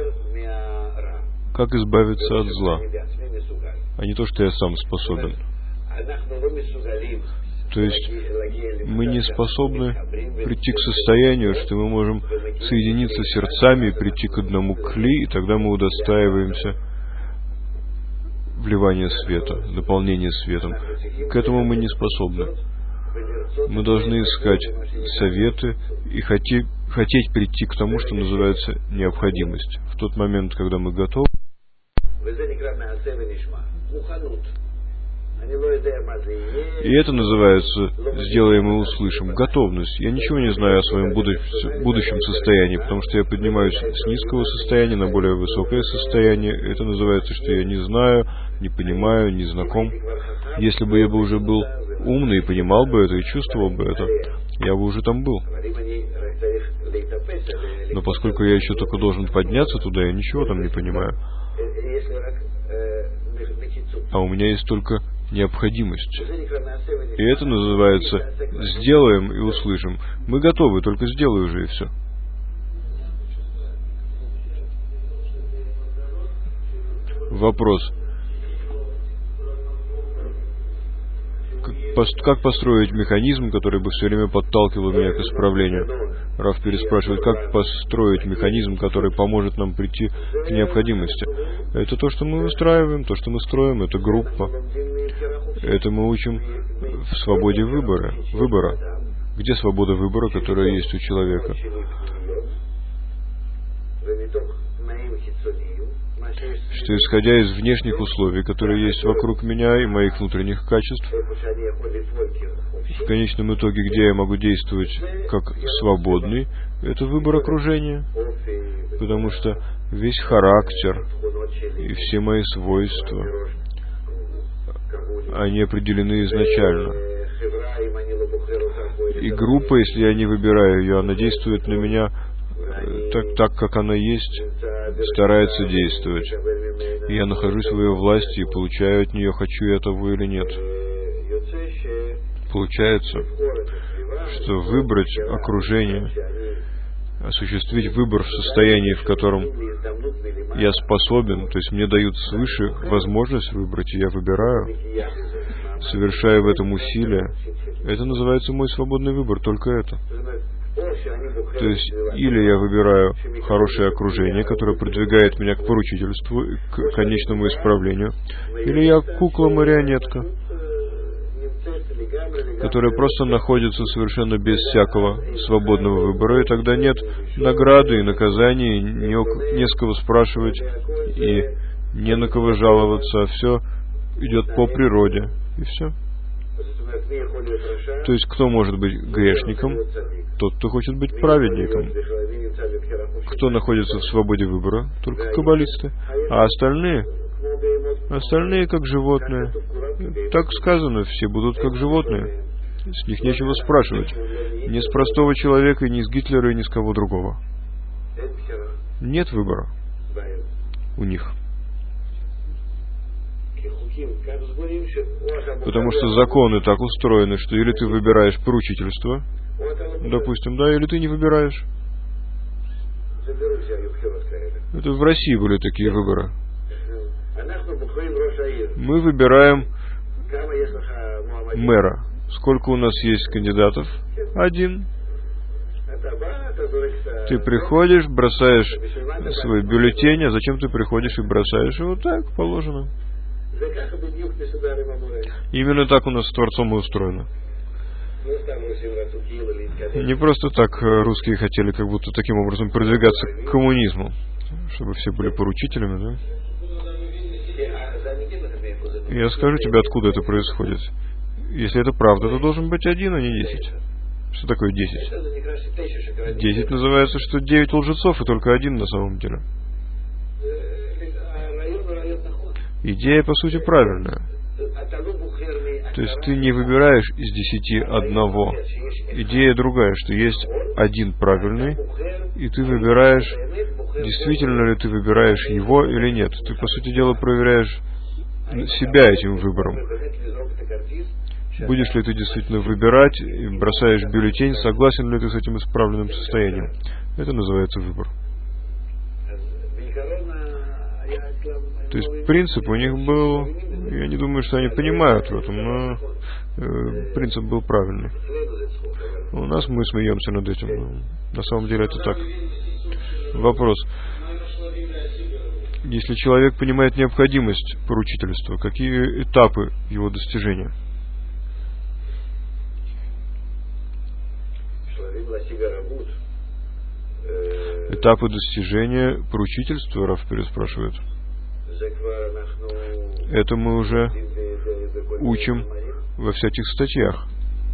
как избавиться от зла, а не то, что я сам способен. То есть мы не способны прийти к состоянию, что мы можем соединиться сердцами и прийти к одному кли, и тогда мы удостаиваемся вливания света, наполнения светом. К этому мы не способны. Мы должны искать советы и хотеть прийти к тому, что называется необходимость. В тот момент, когда мы готовы, и это называется «сделаем и услышим». Готовность. Я ничего не знаю о своем будущем состоянии, потому что я поднимаюсь с низкого состояния на более высокое состояние. Это называется, что я не знаю, не понимаю, не знаком. Если бы я бы уже был умный и понимал бы это, и чувствовал бы это, я бы уже там был. Но поскольку я еще только должен подняться туда, я ничего там не понимаю. А у меня есть только необходимость. И это называется «сделаем и услышим». Мы готовы, только сделай уже и все. Вопрос. Как построить механизм, который бы все время подталкивал меня к исправлению? Раф переспрашивает, как построить механизм, который поможет нам прийти к необходимости? Это то, что мы выстраиваем, то, что мы строим, это группа. Это мы учим в свободе выбора. Где свобода выбора, которая есть у человека? Что исходя из внешних условий, которые есть вокруг меня и моих внутренних качеств, в конечном итоге, где я могу действовать как свободный, это выбор окружения. Потому что весь характер и все мои свойства, они определены изначально. И группа, если я не выбираю ее, она действует на меня так, как она есть, старается действовать. И я нахожусь в ее власти и получаю от нее, хочу я того или нет. Получается, что выбрать окружение, осуществить выбор в состоянии, в котором я способен, то есть мне дают свыше возможность выбрать, и я выбираю, совершая в этом усилия, это называется мой свободный выбор, только это. То есть, или я выбираю хорошее окружение, которое продвигает меня к поручительству, к конечному исправлению, или я кукла-марионетка, которая просто находится совершенно без всякого свободного выбора, и тогда нет награды и наказаний, не с кого спрашивать и не на кого жаловаться, а все идет по природе, и все. То есть, кто может быть грешником? Тот, кто хочет быть праведником. Кто находится в свободе выбора? Только каббалисты. А остальные как животные. Так сказано, все будут как животные. С них нечего спрашивать. Ни с простого человека, ни с Гитлера, ни с кого другого. Нет выбора у них. Потому что законы так устроены, что или ты выбираешь поручительство, допустим, да, или ты не выбираешь. Это в России были такие выборы. Мы выбираем мэра. Сколько у нас есть кандидатов? 1. Ты приходишь, бросаешь свой бюллетень, а зачем ты приходишь и бросаешь его? Так положено. Именно так у нас с Творцом и устроено. Не просто так русские хотели как будто таким образом продвигаться к коммунизму, чтобы все были поручителями, да? Я скажу тебе, откуда это происходит. Если это правда, то должен быть 1, а не 10. Что такое 10? 10 называется, что 9 лжецов и только 1 на самом деле. Идея, по сути, правильная. То есть ты не выбираешь из 10 одного. Идея другая, что есть 1 правильный, и ты выбираешь, действительно ли ты выбираешь его или нет. Ты, по сути дела, проверяешь себя этим выбором. Будешь ли ты действительно выбирать, и бросаешь бюллетень, согласен ли ты с этим исправленным состоянием. Это называется выбор. То есть принцип у них был Я не думаю, что они понимают в этом, но принцип был правильный. У нас мы смеемся над этим, но на самом деле это так. Вопрос. Если человек понимает необходимость поручительства, какие этапы его достижения? Этапы достижения поручительства, Рав переспрашивает. Это мы уже учим во всяких статьях.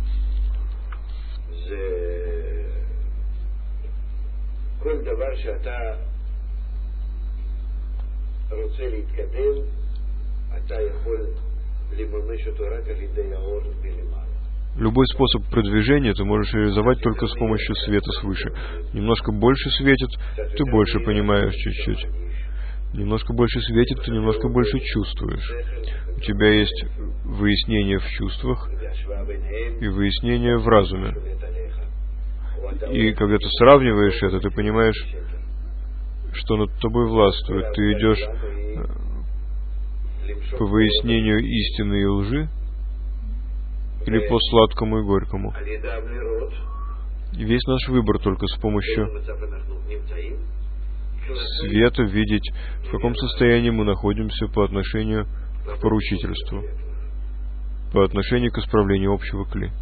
Любой способ продвижения ты можешь реализовать только с помощью света свыше. Немножко больше светит, ты больше понимаешь чуть-чуть. Немножко больше светит, ты немножко больше чувствуешь. У тебя есть выяснение в чувствах и выяснение в разуме. И когда ты сравниваешь это, ты понимаешь, что над тобой властвует. Ты идешь по выяснению истины и лжи или по сладкому и горькому. И весь наш выбор только с помощью света видеть, в каком состоянии мы находимся по отношению к поручительству, по отношению к исправлению общего кли.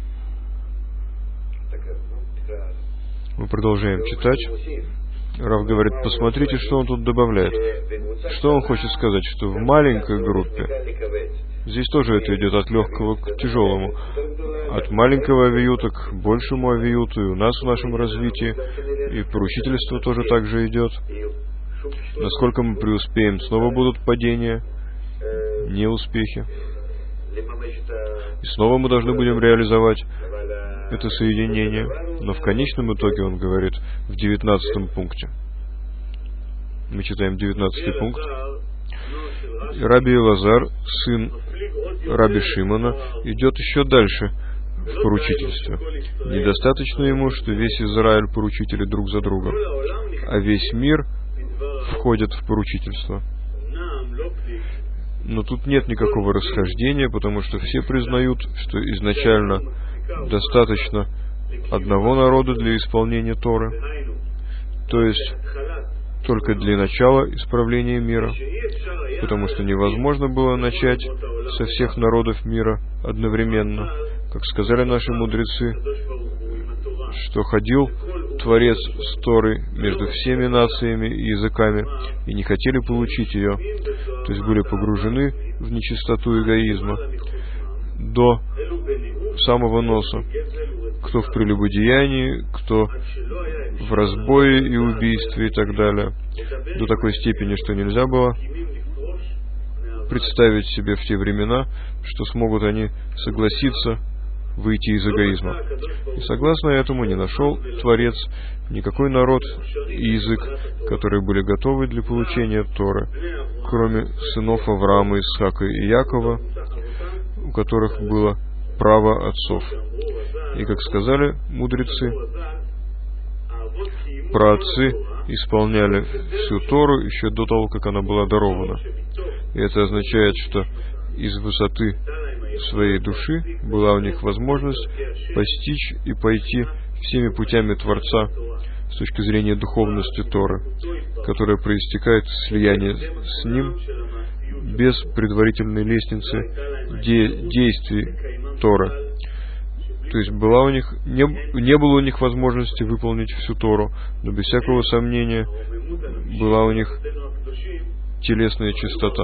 Мы продолжаем читать. Рав говорит, посмотрите, что он тут добавляет. Что он хочет сказать? Что в маленькой группе, здесь тоже это идет от легкого к тяжелому, от маленького авиюта к большему авиюту, и у нас в нашем развитии, и поручительство тоже так же идет. Насколько мы преуспеем, снова будут падения, неуспехи. И снова мы должны будем реализовать это соединение. Но в конечном итоге, он говорит, в 19 пункте. Мы читаем 19 пункт. Раби Элазар, сын Раби Шимона, идет еще дальше в поручительстве. Недостаточно ему, что весь Израиль поручители друг за другом, а весь мир входит в поручительство. Но тут нет никакого расхождения, потому что все признают, что изначально достаточно одного народа для исполнения Торы, то есть только для начала исправления мира, потому что невозможно было начать со всех народов мира одновременно. Как сказали наши мудрецы, что ходил Творец с Торой между всеми нациями и языками и не хотели получить ее, то есть были погружены в нечистоту эгоизма до самого носа, кто в прелюбодеянии, кто в разбое и убийстве и так далее, до такой степени, что нельзя было представить себе в те времена, что смогут они согласиться выйти из эгоизма. И согласно этому не нашел Творец никакой народ и язык, которые были готовы для получения Торы, кроме сынов Авраама, Исхака и Якова, у которых было право отцов. И, как сказали мудрецы, праотцы исполняли всю Тору еще до того, как она была дарована. И это означает, что из высоты своей души была у них возможность постичь и пойти всеми путями Творца с точки зрения духовности Торы, которая проистекает из слияния с Ним без предварительной лестницы действий Торы. То есть была у них, не было у них возможности выполнить всю Тору, но без всякого сомнения была у них телесная чистота.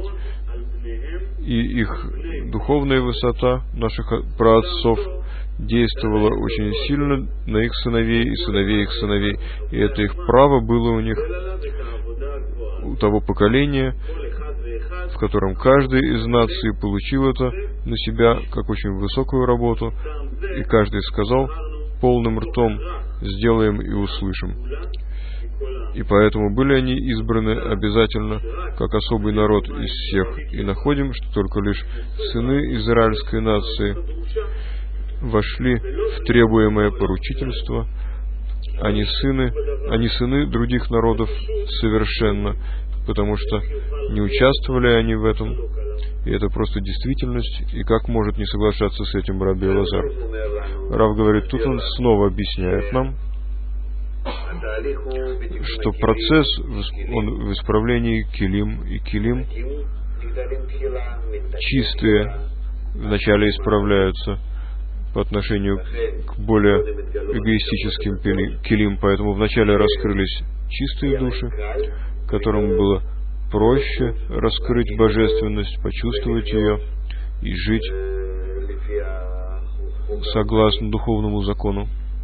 И их духовная высота, наших праотцов, действовала очень сильно на их сыновей и сыновей их сыновей. И это их право было у них, у того поколения, в котором каждый из наций получил это на себя как очень высокую работу, и каждый сказал полным ртом: «Сделаем и услышим». И поэтому были они избраны обязательно как особый народ из всех. И находим, что только лишь сыны израильской нации вошли в требуемое поручительство, они сыны других народов совершенно, потому что не участвовали они в этом, и это просто действительность, и как может не соглашаться с этим Рабби Элазар? Рав говорит, тут он снова объясняет нам, что процесс он в исправлении килим, и килим чистые вначале исправляются по отношению к более эгоистическим килим, поэтому вначале раскрылись чистые души, которым было проще раскрыть божественность, почувствовать ее и жить согласно духовному закону.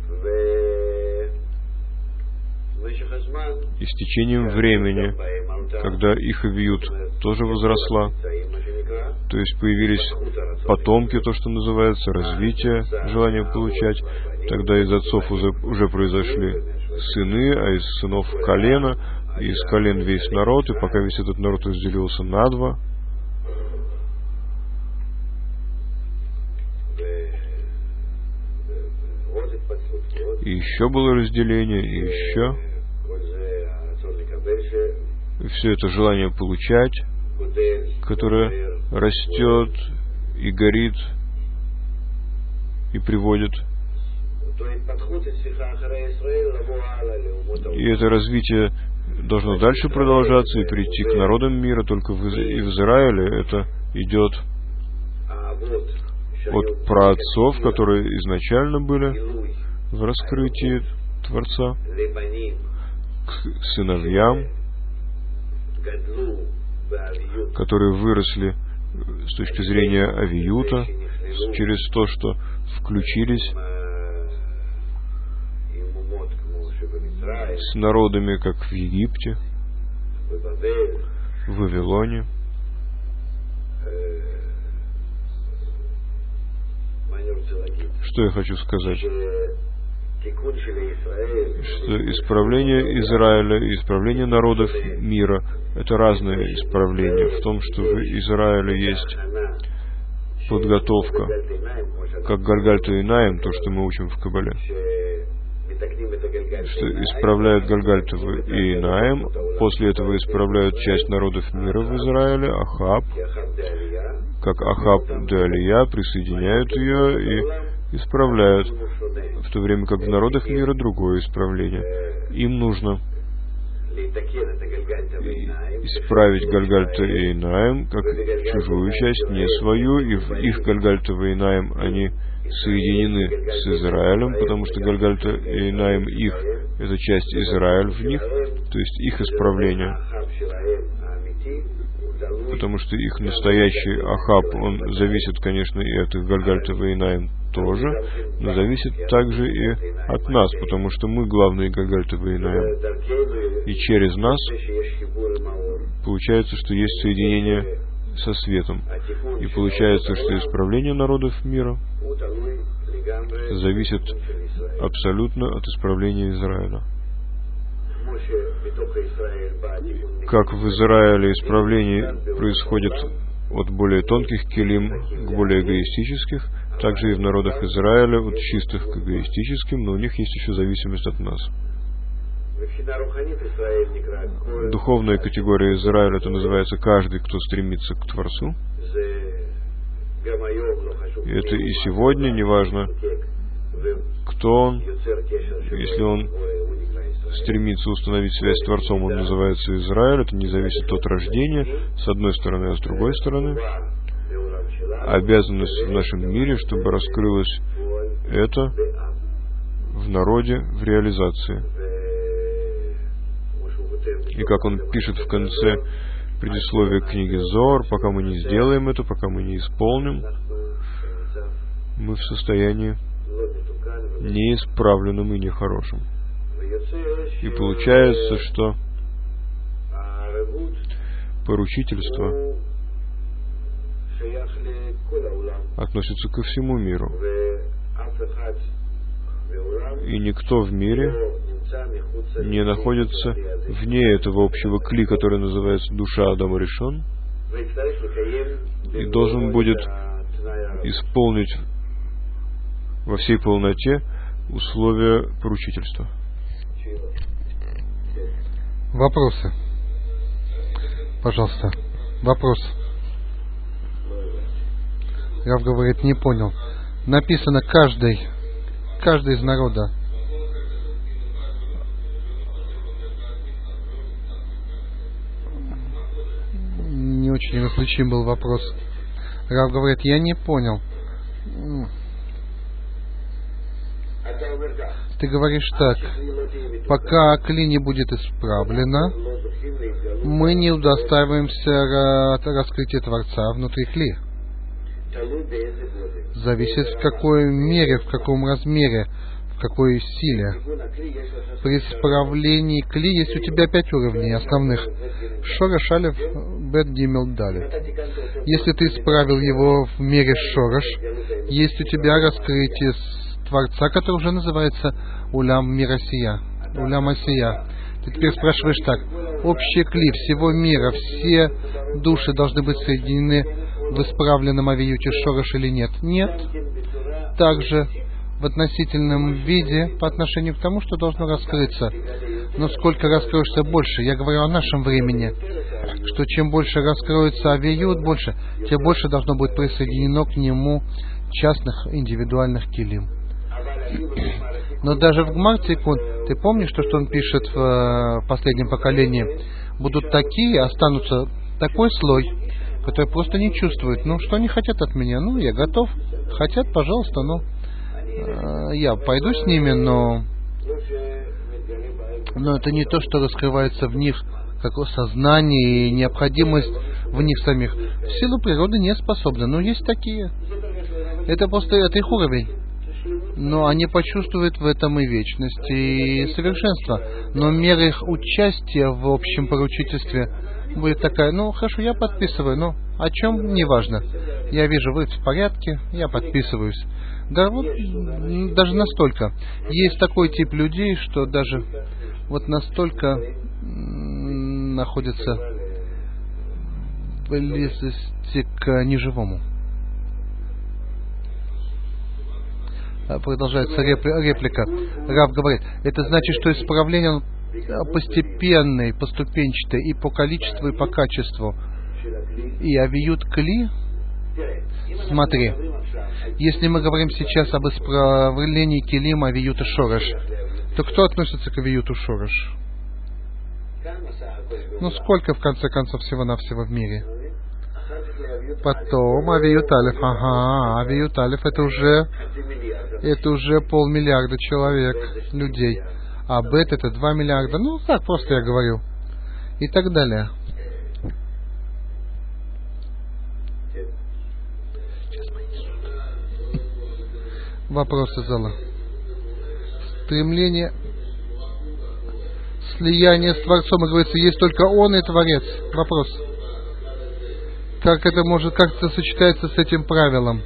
И с течением времени, когда их авиют тоже возросла, то есть появились потомки, то, что называется, развитие, желание получать, тогда из отцов уже произошли сыны, а из сынов колено, и из колен весь народ, и пока весь этот народ разделился на два, и еще было разделение, и еще. И все это желание получать, которое растет и горит, и приводит. И это развитие должно дальше продолжаться и прийти к народам мира, только и в Израиле это идет от праотцов, которые изначально были в раскрытии Творца, к сыновьям, которые выросли с точки зрения авиюта, через то, что включились с народами, как в Египте, в Вавилоне. Что я хочу сказать? Что исправление Израиля и исправление народов мира — это разные исправления. В том, что в Израиле есть подготовка, как Гальгальт Эйнаим, то, что мы учим в Кабале, что исправляют Гальгальт Эйнаим, после этого исправляют часть народов мира в Израиле, Ахаб, как Ахаб де Алия, присоединяют ее и исправляют, в то время как в народах мира другое исправление. Им нужно исправить Гальгальт Эйнаим, как чужую часть, не свою, и в их Гальгальт Эйнаим они соединены с Израилем, потому что Гальгальт Эйнаим их — это часть Израиль в них, то есть их исправление, потому что их настоящий Ахаб, он зависит, конечно, и от их Гальгальт Эйнаим тоже, но зависит также и от нас, потому что мы главные Гальгальт Эйнаим. И через нас получается, что есть соединение со светом. И получается, что исправление народов мира зависит абсолютно от исправления Израиля. Как в Израиле исправление происходит от более тонких килим к более эгоистических, также и в народах Израиля от чистых к эгоистическим, но у них есть еще зависимость от нас. Духовная категория Израиля — это называется каждый, кто стремится к Творцу. И это и сегодня, неважно, кто он, если он стремится установить связь с Творцом, он называется Израиль. Это не зависит от рождения, с одной стороны, а с другой стороны обязанность в нашем мире, чтобы раскрылось это в народе, в реализации. И как он пишет в конце предисловия книги Зоар, пока мы не сделаем это, пока мы не исполним, мы в состоянии неисправленным и нехорошим. И получается, что поручительство относится ко всему миру. И никто в мире не находится вне этого общего кли, который называется душа Адама Ришон, и должен будет исполнить во всей полноте условия поручительства. Вопросы? Пожалуйста. Вопрос. Рав говорит, не понял. Написано каждый из народа. Не очень различим был вопрос. Рав говорит, я не понял. Ты говоришь так, пока кли не будет исправлена, мы не удостаиваемся от раскрытия Творца внутри кли. Зависит в какой мере, в каком размере, в какой силе. При исправлении кли есть у тебя 5 уровней основных. Шораш, алеф, бет, гимел, далит. Если ты исправил его в мере шораш, есть у тебя раскрытие Творца, который уже называется улям миросия, улям асия. Ты теперь спрашиваешь так, общие кли всего мира, все души должны быть соединены в исправленном авиюте шораш или нет? Нет. Также в относительном виде по отношению к тому, что должно раскрыться. Но сколько раскроешься больше, я говорю о нашем времени, что чем больше раскроется авиют, тем больше должно быть присоединено к нему частных индивидуальных килим. Но даже в Гмар Тикун, ты помнишь, что он пишет в последнем поколении? Будут такие, останутся такой слой, который просто не чувствует. Ну, что они хотят от меня? Ну, я готов. Хотят, пожалуйста, я пойду с ними, но это не то, что раскрывается в них, как сознание и необходимость в них самих. В силу природы не способны, но есть такие. Это просто их уровень. Но они почувствуют в этом и вечность, и совершенство. Но мера их участия в общем поручительстве будет такая, хорошо, я подписываю, но о чем, неважно. Я вижу, вы в порядке, я подписываюсь. Да вот, даже настолько. Есть такой тип людей, что даже вот настолько находятся в близости к неживому. Продолжается реплика. Рав говорит, это значит, что исправление он постепенный, поступенчатый и по количеству, и по качеству. И авиют кли, смотри, если мы говорим сейчас об исправлении килим авиюта шораш, то кто относится к авиюту шораш? Сколько в конце концов всего-навсего в мире? Потом авиют алеф. Авиют алеф это уже 500 миллиарда человек, людей. А бет это 2 миллиарда. Так просто я говорю. И так далее. Вопросы зала. Стремление слияния с Творцом, и говорится, есть только Он и Творец. Вопрос. Как это сочетается с этим правилом?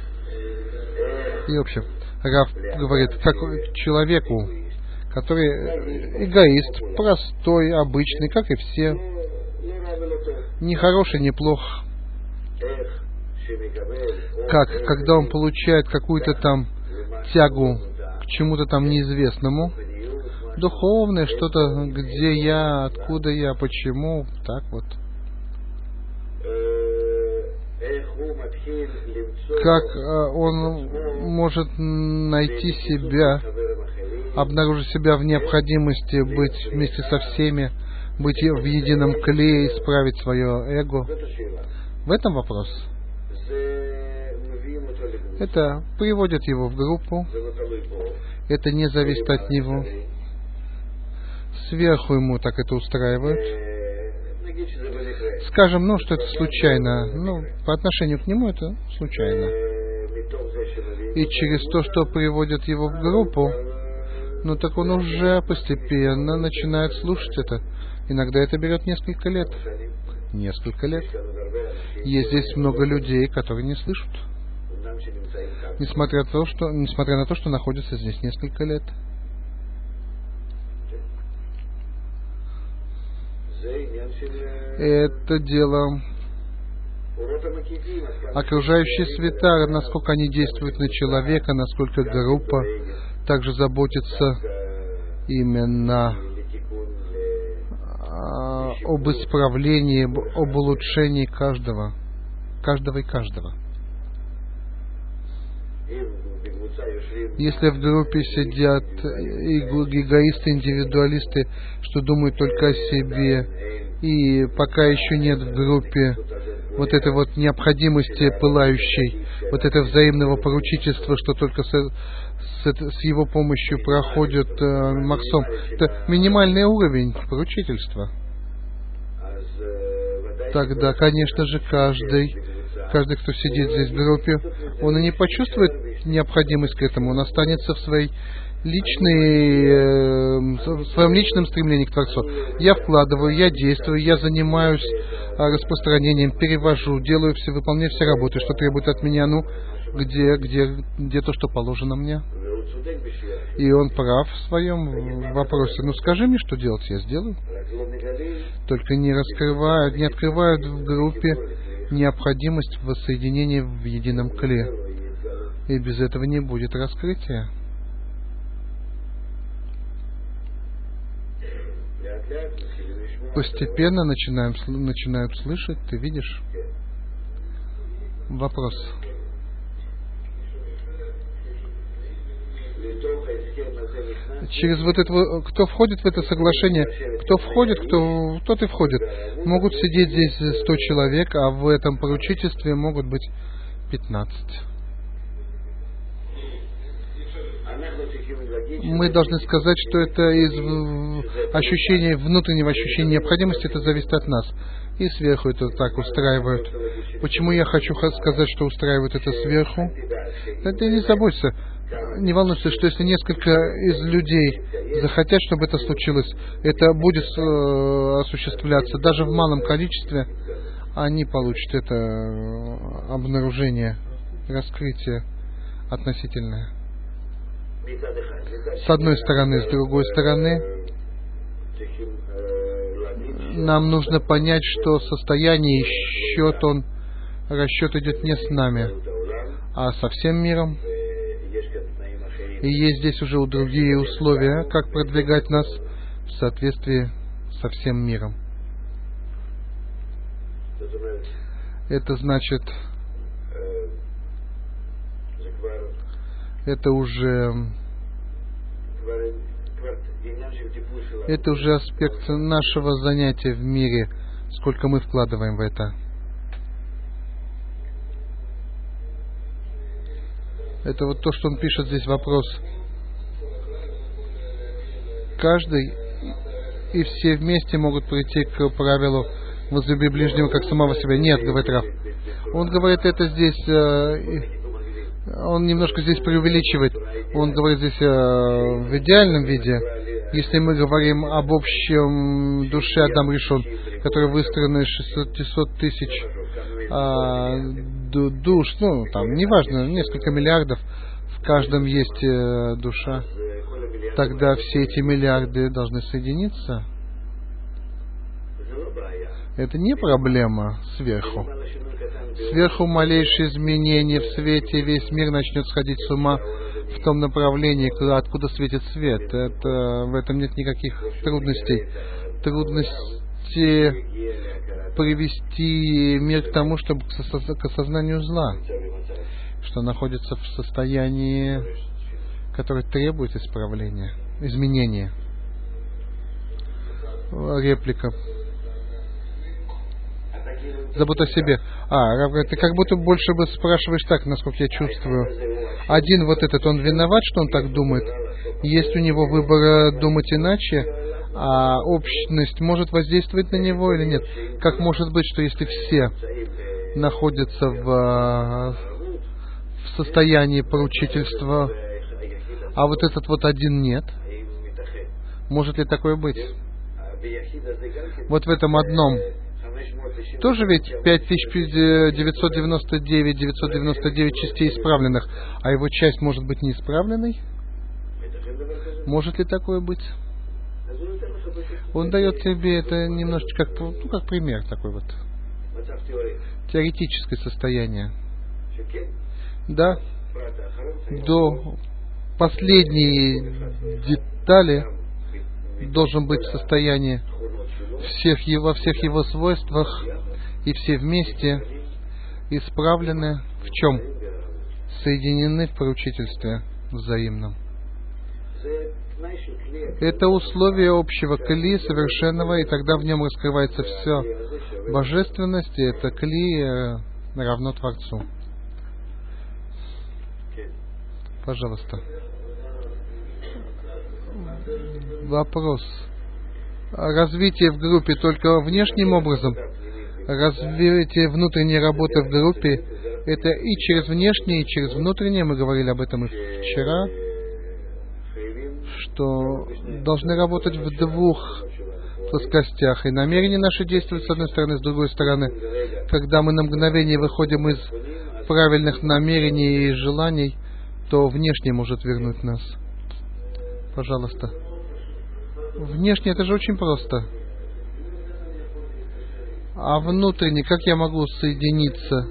И вообще, Рав говорит, как человеку, который эгоист, простой, обычный, как и все, не хороший, не плох. Когда он получает какую-то там тягу к чему-то там неизвестному, духовное что-то, где я, откуда я, почему, так вот. Как он может найти себя, обнаружить себя в необходимости быть вместе со всеми, быть в едином клее, исправить свое эго. В этом вопрос. Это приводит его в группу. Это не зависит от него. Сверху ему так это устраивает. Скажем, что это случайно. По отношению к нему это случайно. И через то, что приводит его в группу, так он уже постепенно начинает слушать это. Иногда это берет несколько лет. Несколько лет. Есть здесь много людей, которые не слышат. Несмотря на то, что находятся здесь несколько лет. Это дело окружающие света, насколько они действуют на человека, насколько группа также заботится именно об исправлении, об улучшении каждого и каждого. Если в группе сидят эгоисты, индивидуалисты, что думают только о себе, и пока еще нет в группе вот этой вот необходимости пылающей, вот этого взаимного поручительства, что только с его помощью проходит Максом, это минимальный уровень поручительства. Тогда, конечно же, каждый, кто сидит здесь в группе, он и не почувствует необходимость к этому, он останется в своем личном стремлении к Творцу. Я вкладываю, я действую, я занимаюсь распространением, перевожу, выполняю все работы, что требует от меня, где то, что положено мне. И он прав в своем вопросе. Скажи мне, что делать, я сделаю. Только не открывают в группе необходимость воссоединения в едином кле. И без этого не будет раскрытия. Постепенно начинают слышать, ты видишь? Вопрос. Через вот это, кто входит в это соглашение, тот и входит. Могут сидеть здесь 100 человек, а в этом поручительстве могут быть 15. Мы должны сказать, что это из внутреннего ощущения необходимости, это зависит от нас. И сверху это так устраивают. Почему я хочу сказать, что устраивают это сверху? Это не забудься. Не волнуйся, что если несколько из людей захотят, чтобы это случилось, это будет осуществляться. Даже в малом количестве они получат это обнаружение, раскрытие относительное. С одной стороны, с другой стороны, нам нужно понять, что состояние и расчет идет не с нами, а со всем миром. И есть здесь уже другие условия, как продвигать нас в соответствии со всем миром. Это значит, это уже аспект нашего занятия в мире, сколько мы вкладываем в это. Это вот то, что он пишет здесь, вопрос. Каждый и все вместе могут прийти к правилу «возлюби ближнего, как самого себя». Нет, говорит Рав. Он говорит это здесь, он немножко здесь преувеличивает. Он говорит здесь в идеальном виде. Если мы говорим об общем душе Адам Ришон, который выстроена из 600 тысяч душ, неважно, несколько миллиардов, в каждом есть душа, тогда все эти миллиарды должны соединиться. Это не проблема сверху. Сверху малейшее изменение в свете, весь мир начнет сходить с ума в том направлении, откуда светит свет. В этом нет никаких трудностей. Трудности привести мир к тому, чтобы к осознанию зла, что находится в состоянии, которое требует исправления, изменения. Реплика. Забудь о себе. Ты как будто больше бы спрашиваешь так, насколько я чувствую. Один он виноват, что он так думает? Есть у него выбор думать иначе? А общность может воздействовать на него или нет? Как может быть, что если все находятся в состоянии поручительства, а вот этот один нет? Может ли такое быть? Вот в этом одном. Тоже ведь 5999 частей исправленных, а его часть может быть неисправленной? Может ли такое быть? Он дает тебе это немножечко как пример такой вот. Теоретическое состояние. Да. До последней детали должен быть в состоянии во всех его свойствах, и все вместе исправлены в чем? Соединены в поручительстве взаимном. Это условие общего кли совершенного, и тогда в нем раскрывается все. Божественность, и это кли равно Творцу. Пожалуйста. Вопрос. Развитие в группе только внешним образом? Развитие внутренней работы в группе — это и через внешнее, и через внутреннее. Мы говорили об этом и вчера, что должны работать в двух плоскостях. И намерения наши действуют с одной стороны, с другой стороны. Когда мы на мгновение выходим из правильных намерений и желаний, то внешнее может вернуть нас. Пожалуйста. Внешне это же очень просто. А внутренне, как я могу соединиться?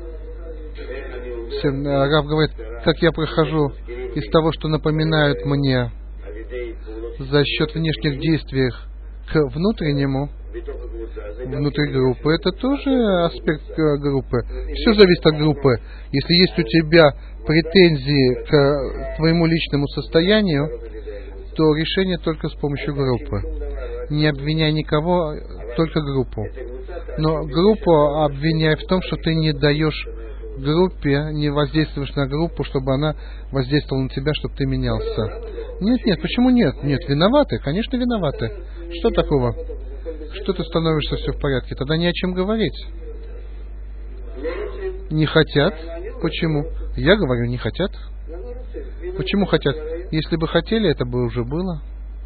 Рав говорит, как я прохожу из того, что напоминают мне за счет внешних действий к внутреннему, внутри группы. Это тоже аспект группы. Все зависит от группы. Если есть у тебя претензии к твоему личному состоянию, то решение только с помощью группы. Не обвиняй никого, только группу. Но группу обвиняй в том, что ты не даешь группе, не воздействуешь на группу, чтобы она воздействовала на тебя, чтобы ты менялся. Нет, почему нет? Нет, виноваты, конечно, виноваты. Что такого? Что ты становишься все в порядке? Тогда не о чем говорить. Не хотят? Почему? Я говорю, не хотят. Почему хотят? Если бы хотели, это бы уже было.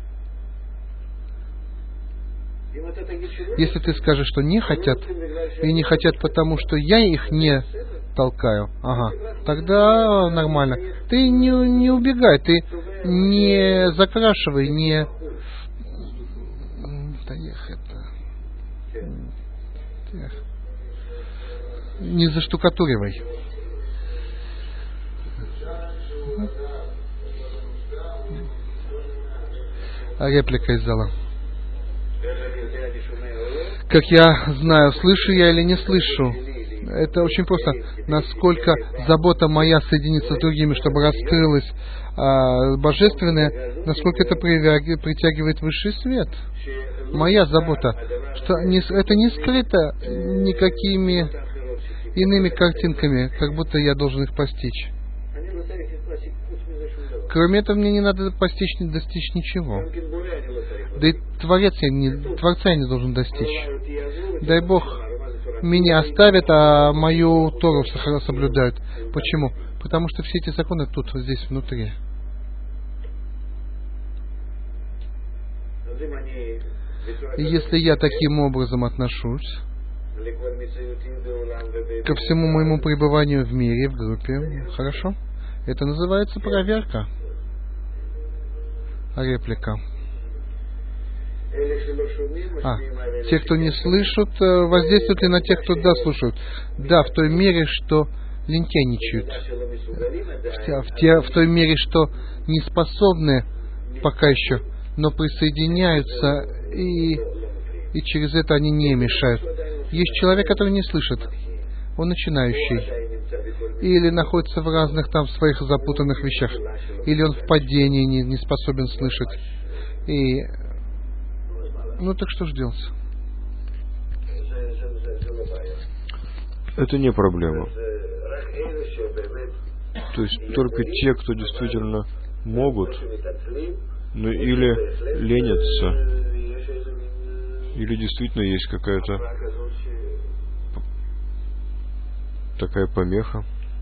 Если ты скажешь, что не хотят, и не хотят потому, что я их не толкаю, тогда нормально. Ты не убегай, ты не закрашивай, не заштукатуривай. Реплика из зала. Как я знаю, слышу я или не слышу? Это очень просто. Насколько забота моя соединиться с другими, чтобы раскрылась божественное, насколько это притягивает высший свет. Моя забота. Что это не скрыто никакими иными картинками, как будто я должен их постичь. Кроме этого, мне не надо достичь ничего. Да и Творца я не должен достичь. Дай Бог, меня оставят, а мою Тору соблюдают. Почему? Потому что все эти законы тут, вот здесь, внутри. И если я таким образом отношусь ко всему моему пребыванию в мире, в группе, хорошо? Это называется проверка. Реплика. Те, кто не слышат, воздействуют ли на тех, кто слушают? Да, в той мере, что лентяйничают. В той мере, что не способны пока еще, но присоединяются, и через это они не мешают. Есть человек, который не слышит. Он начинающий. Или находится в разных там своих запутанных вещах. Или он в падении не способен слышать. И так что же делать? Это не проблема. То есть только те, кто действительно могут, или ленятся, или действительно есть какая-то такая помеха.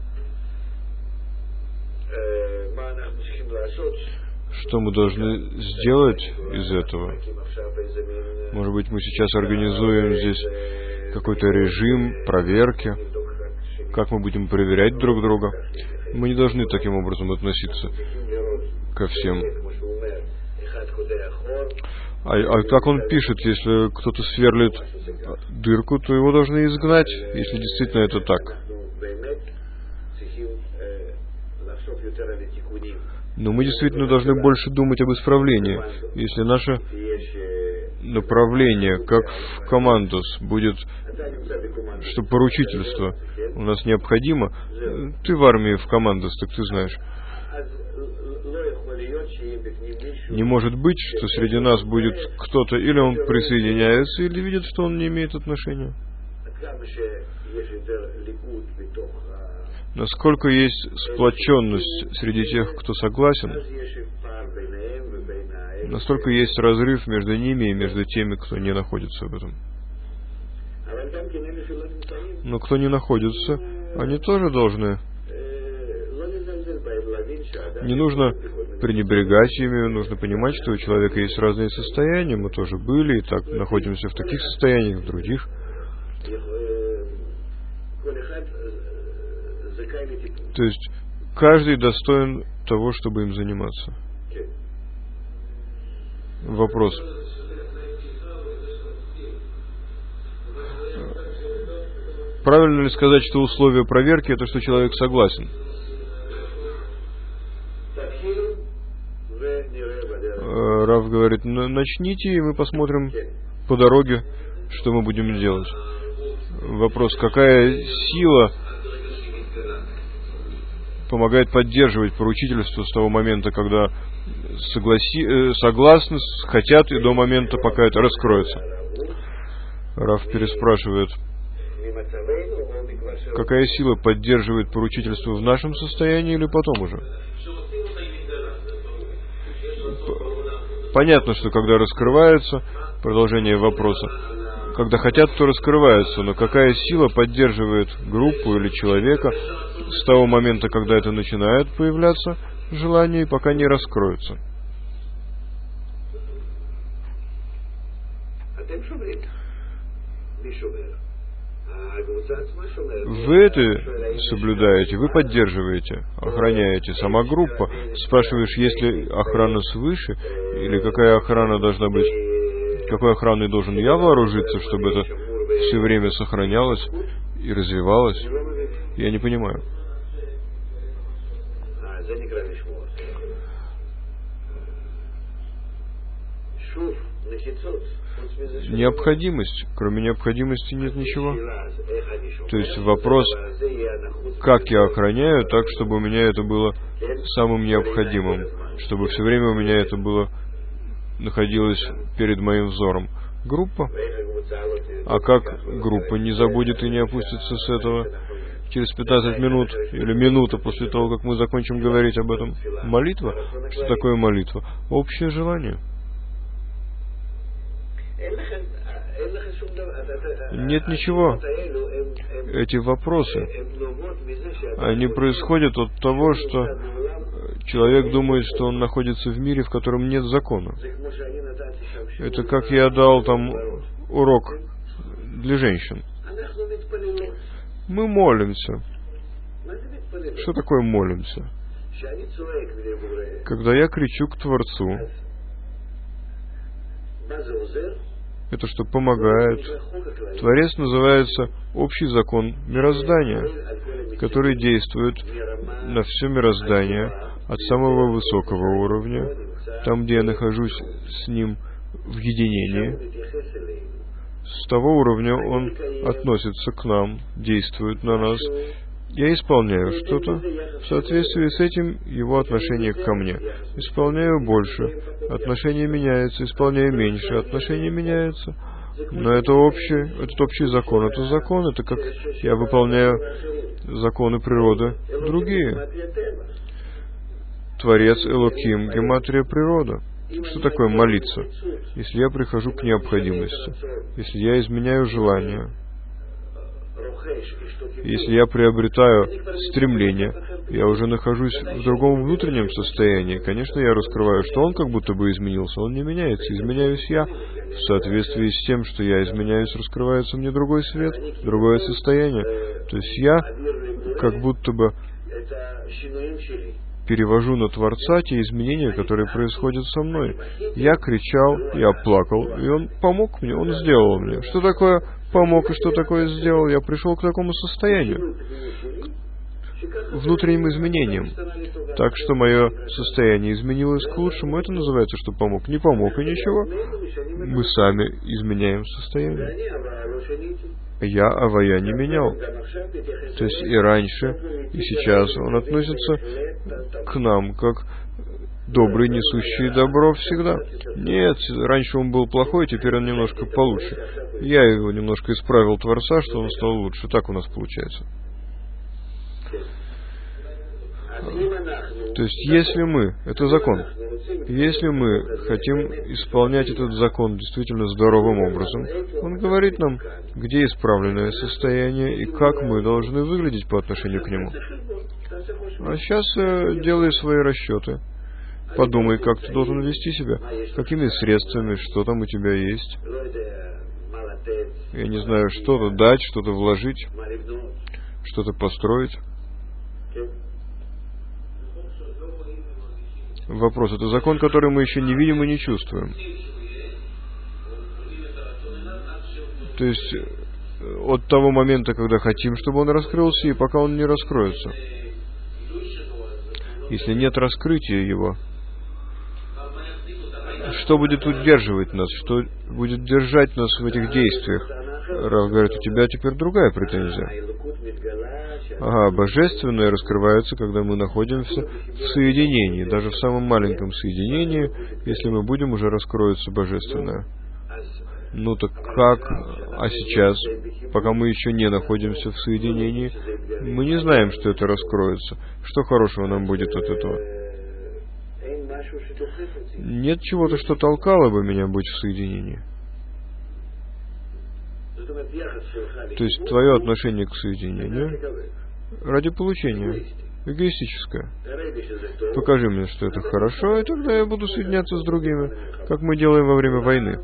Что мы должны сделать из этого? Может быть, мы сейчас организуем здесь какой-то режим проверки, как мы будем проверять друг друга. Мы не должны таким образом относиться ко всем. А как он пишет, если кто-то сверлит дырку, то его должны изгнать, если действительно это так. Но мы действительно должны больше думать об исправлении. Если наше направление, как в командос, будет, что поручительство у нас необходимо, ты в армии в командос, так ты знаешь. Не может быть, что среди нас будет кто-то, или он присоединяется, или видит, что он не имеет отношения. Насколько есть сплоченность среди тех, кто согласен, настолько есть разрыв между ними и между теми, кто не находится в этом. Но кто не находится, они тоже должны. Не нужно пренебрегать ими, нужно понимать, что у человека есть разные состояния, мы тоже были, и так находимся в таких состояниях, в других. То есть каждый достоин того, чтобы им заниматься. Вопрос. Правильно ли сказать, что условие проверки — это что человек согласен? Рав говорит, начните, и мы посмотрим по дороге, что мы будем делать. Вопрос, какая сила помогает поддерживать поручительство с того момента, когда согласны, хотят, и до момента, пока это раскроется. Рав переспрашивает, какая сила поддерживает поручительство в нашем состоянии или потом уже? Понятно, что когда раскрывается, продолжение вопроса, когда хотят, то раскрывается, но какая сила поддерживает группу или человека с того момента, когда это начинает появляться желание, и пока не раскроется? Вы это соблюдаете, вы поддерживаете, охраняете. Сама группа. Спрашиваешь, есть ли охрана свыше, или какая охрана должна быть, какой охраной должен я вооружиться, чтобы это все время сохранялось и развивалось? Я не понимаю. Необходимость. Кроме необходимости нет ничего. То есть вопрос, как я охраняю так, чтобы у меня это было самым необходимым, чтобы все время у меня это было находилось перед моим взором. Группа. А как группа не забудет и не опустится с этого через 15 минут или минута после того, как мы закончим говорить об этом? Молитва? Что такое молитва? Общее желание. Нет ничего. Эти вопросы, они происходят от того, что человек думает, что он находится в мире, в котором нет закона. Это как я дал там урок для женщин. Мы молимся. Что такое молимся? Когда я кричу к Творцу, это что помогает. Творец называется общий закон мироздания, который действует на все мироздание от самого высокого уровня, там, где я нахожусь с ним в единении. С того уровня он относится к нам, действует на нас. Я исполняю что-то, в соответствии с этим его отношение ко мне. Исполняю больше, отношение меняется, исполняю меньше, отношение меняется. Но это этот общий закон, это как я выполняю законы природы другие. Творец, Элоким, гематрия, природа. Что такое молиться? Если я прихожу к необходимости, если я изменяю желание, если я приобретаю стремление, я уже нахожусь в другом внутреннем состоянии. Конечно, я раскрываю, что он как будто бы изменился. Он не меняется. Изменяюсь я. В соответствии с тем, что я изменяюсь, раскрывается мне другой свет, другое состояние. То есть я как будто бы перевожу на Творца те изменения, которые происходят со мной. Я кричал, я плакал, и он помог мне, он сделал мне. Что такое помог и что такое сделал? Я пришел к такому состоянию. внутренним изменением. Так что мое состояние изменилось к лучшему. Это называется, что помог. Не помог и ничего. Мы сами изменяем состояние. Я Авая не менял. То есть и раньше, и сейчас он относится к нам как добрый, несущий добро всегда. Нет, раньше он был плохой, теперь он немножко получше. Я его немножко исправил Творца, что он стал лучше. Так у нас получается. То есть, если мы, это закон, если мы хотим исполнять этот закон действительно здоровым образом, он говорит нам, где исправленное состояние и как мы должны выглядеть по отношению к нему. А сейчас делай свои расчеты. Подумай, как ты должен вести себя, какими средствами, что там у тебя есть. Я не знаю, что-то дать, что-то вложить, что-то построить. Вопрос. Это закон, который мы еще не видим и не чувствуем. То есть, от того момента, когда хотим, чтобы он раскрылся, и пока он не раскроется. Если нет раскрытия его, что будет удерживать нас? Что будет держать нас в этих действиях? Рав говорит, у тебя теперь другая претензия. Ага, божественное раскрывается, когда мы находимся в соединении. Даже в самом маленьком соединении, если мы будем, уже раскроется божественное. Ну так как? А сейчас, пока мы еще не находимся в соединении, мы не знаем, что это раскроется. Что хорошего нам будет от этого? Нет чего-то, что толкало бы меня быть в соединении. То есть твое отношение к соединению ради получения, эгоистическое. Покажи мне, что это хорошо, и тогда я буду соединяться с другими, как мы делаем во время войны.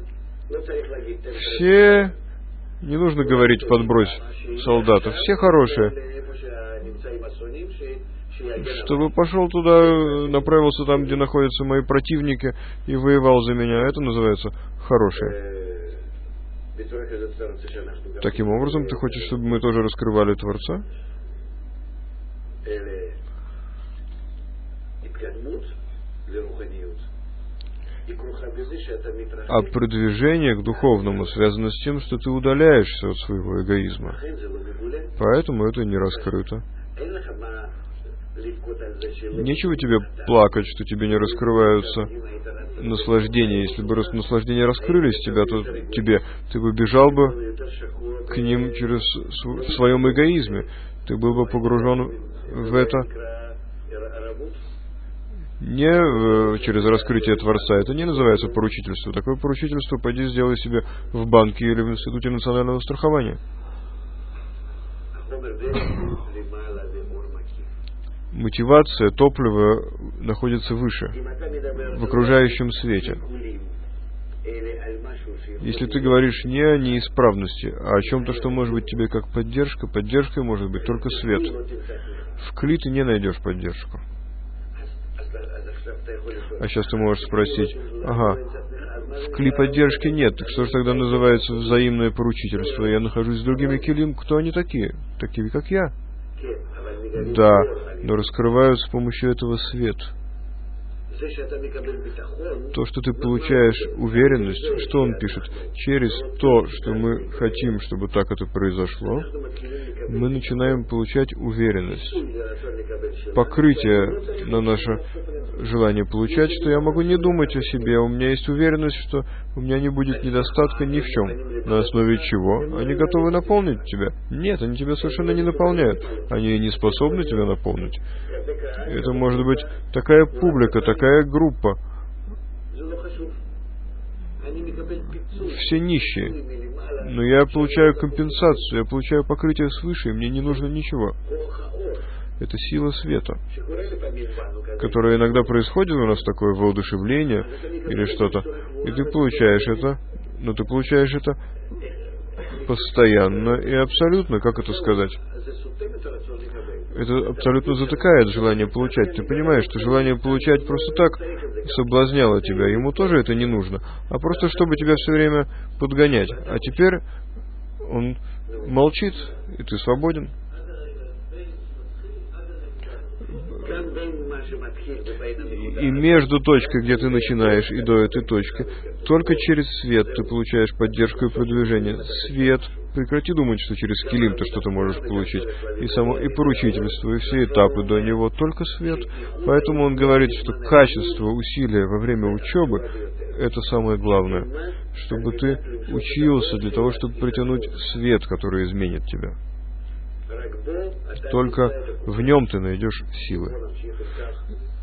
Все, не нужно говорить подбрось солдатов, все хорошие. Чтобы пошел туда, направился там, где находятся мои противники, и воевал за меня. Это называется хорошие. Таким образом, ты хочешь, чтобы мы тоже раскрывали Творца? А продвижение к духовному связано с тем, что ты удаляешься от своего эгоизма. Поэтому это не раскрыто. Нечего тебе плакать, что тебе не раскрываются наслаждения. Если бы наслаждения раскрылись тебя, то ты бы бежал бы к ним в своем эгоизме. Ты был бы погружен в это не через раскрытие Творца. Это не называется поручительство. Такое поручительство пойди сделай себе в банке или в Институте национального страхования. Мотивация, топливо находится выше, в окружающем свете. Если ты говоришь не о неисправности, а о чем-то, что может быть тебе как поддержка, поддержкой может быть только свет. В кли ты не найдешь поддержку. А сейчас ты можешь спросить, ага, в кли поддержки нет, так что же тогда называется взаимное поручительство? Я нахожусь с другими килим, кто они такие? Такие, как я. Да, но раскрывают с помощью этого свет. То, что ты получаешь уверенность, что он пишет? Через то, что мы хотим, чтобы так это произошло, мы начинаем получать уверенность. Покрытие на наше желание получать, что я могу не думать о себе, у меня есть уверенность, что у меня не будет недостатка ни в чем. На основе чего? Они готовы наполнить тебя? Нет, они тебя совершенно не наполняют. Они не способны тебя наполнить. Это может быть такая публика, такая группа. Все нищие. Но я получаю компенсацию, я получаю покрытие свыше, и мне не нужно ничего. Это сила света, которая иногда происходит у нас, такое воодушевление или что-то, и ты получаешь это, но ты получаешь это постоянно и абсолютно, как это сказать? Это абсолютно затыкает желание получать. Ты понимаешь, что желание получать просто так соблазняло тебя. Ему тоже это не нужно, а просто чтобы тебя все время подгонять. А теперь он молчит, и ты свободен. И между точкой, где ты начинаешь, и до этой точки, только через свет ты получаешь поддержку и продвижение. Свет. Прекрати думать, что через килим ты что-то можешь получить. И поручительство, и все этапы до него. Только свет. Поэтому он говорит, что качество усилия во время учебы — это самое главное. Чтобы ты учился для того, чтобы притянуть свет, который изменит тебя. Только в нем ты найдешь силы.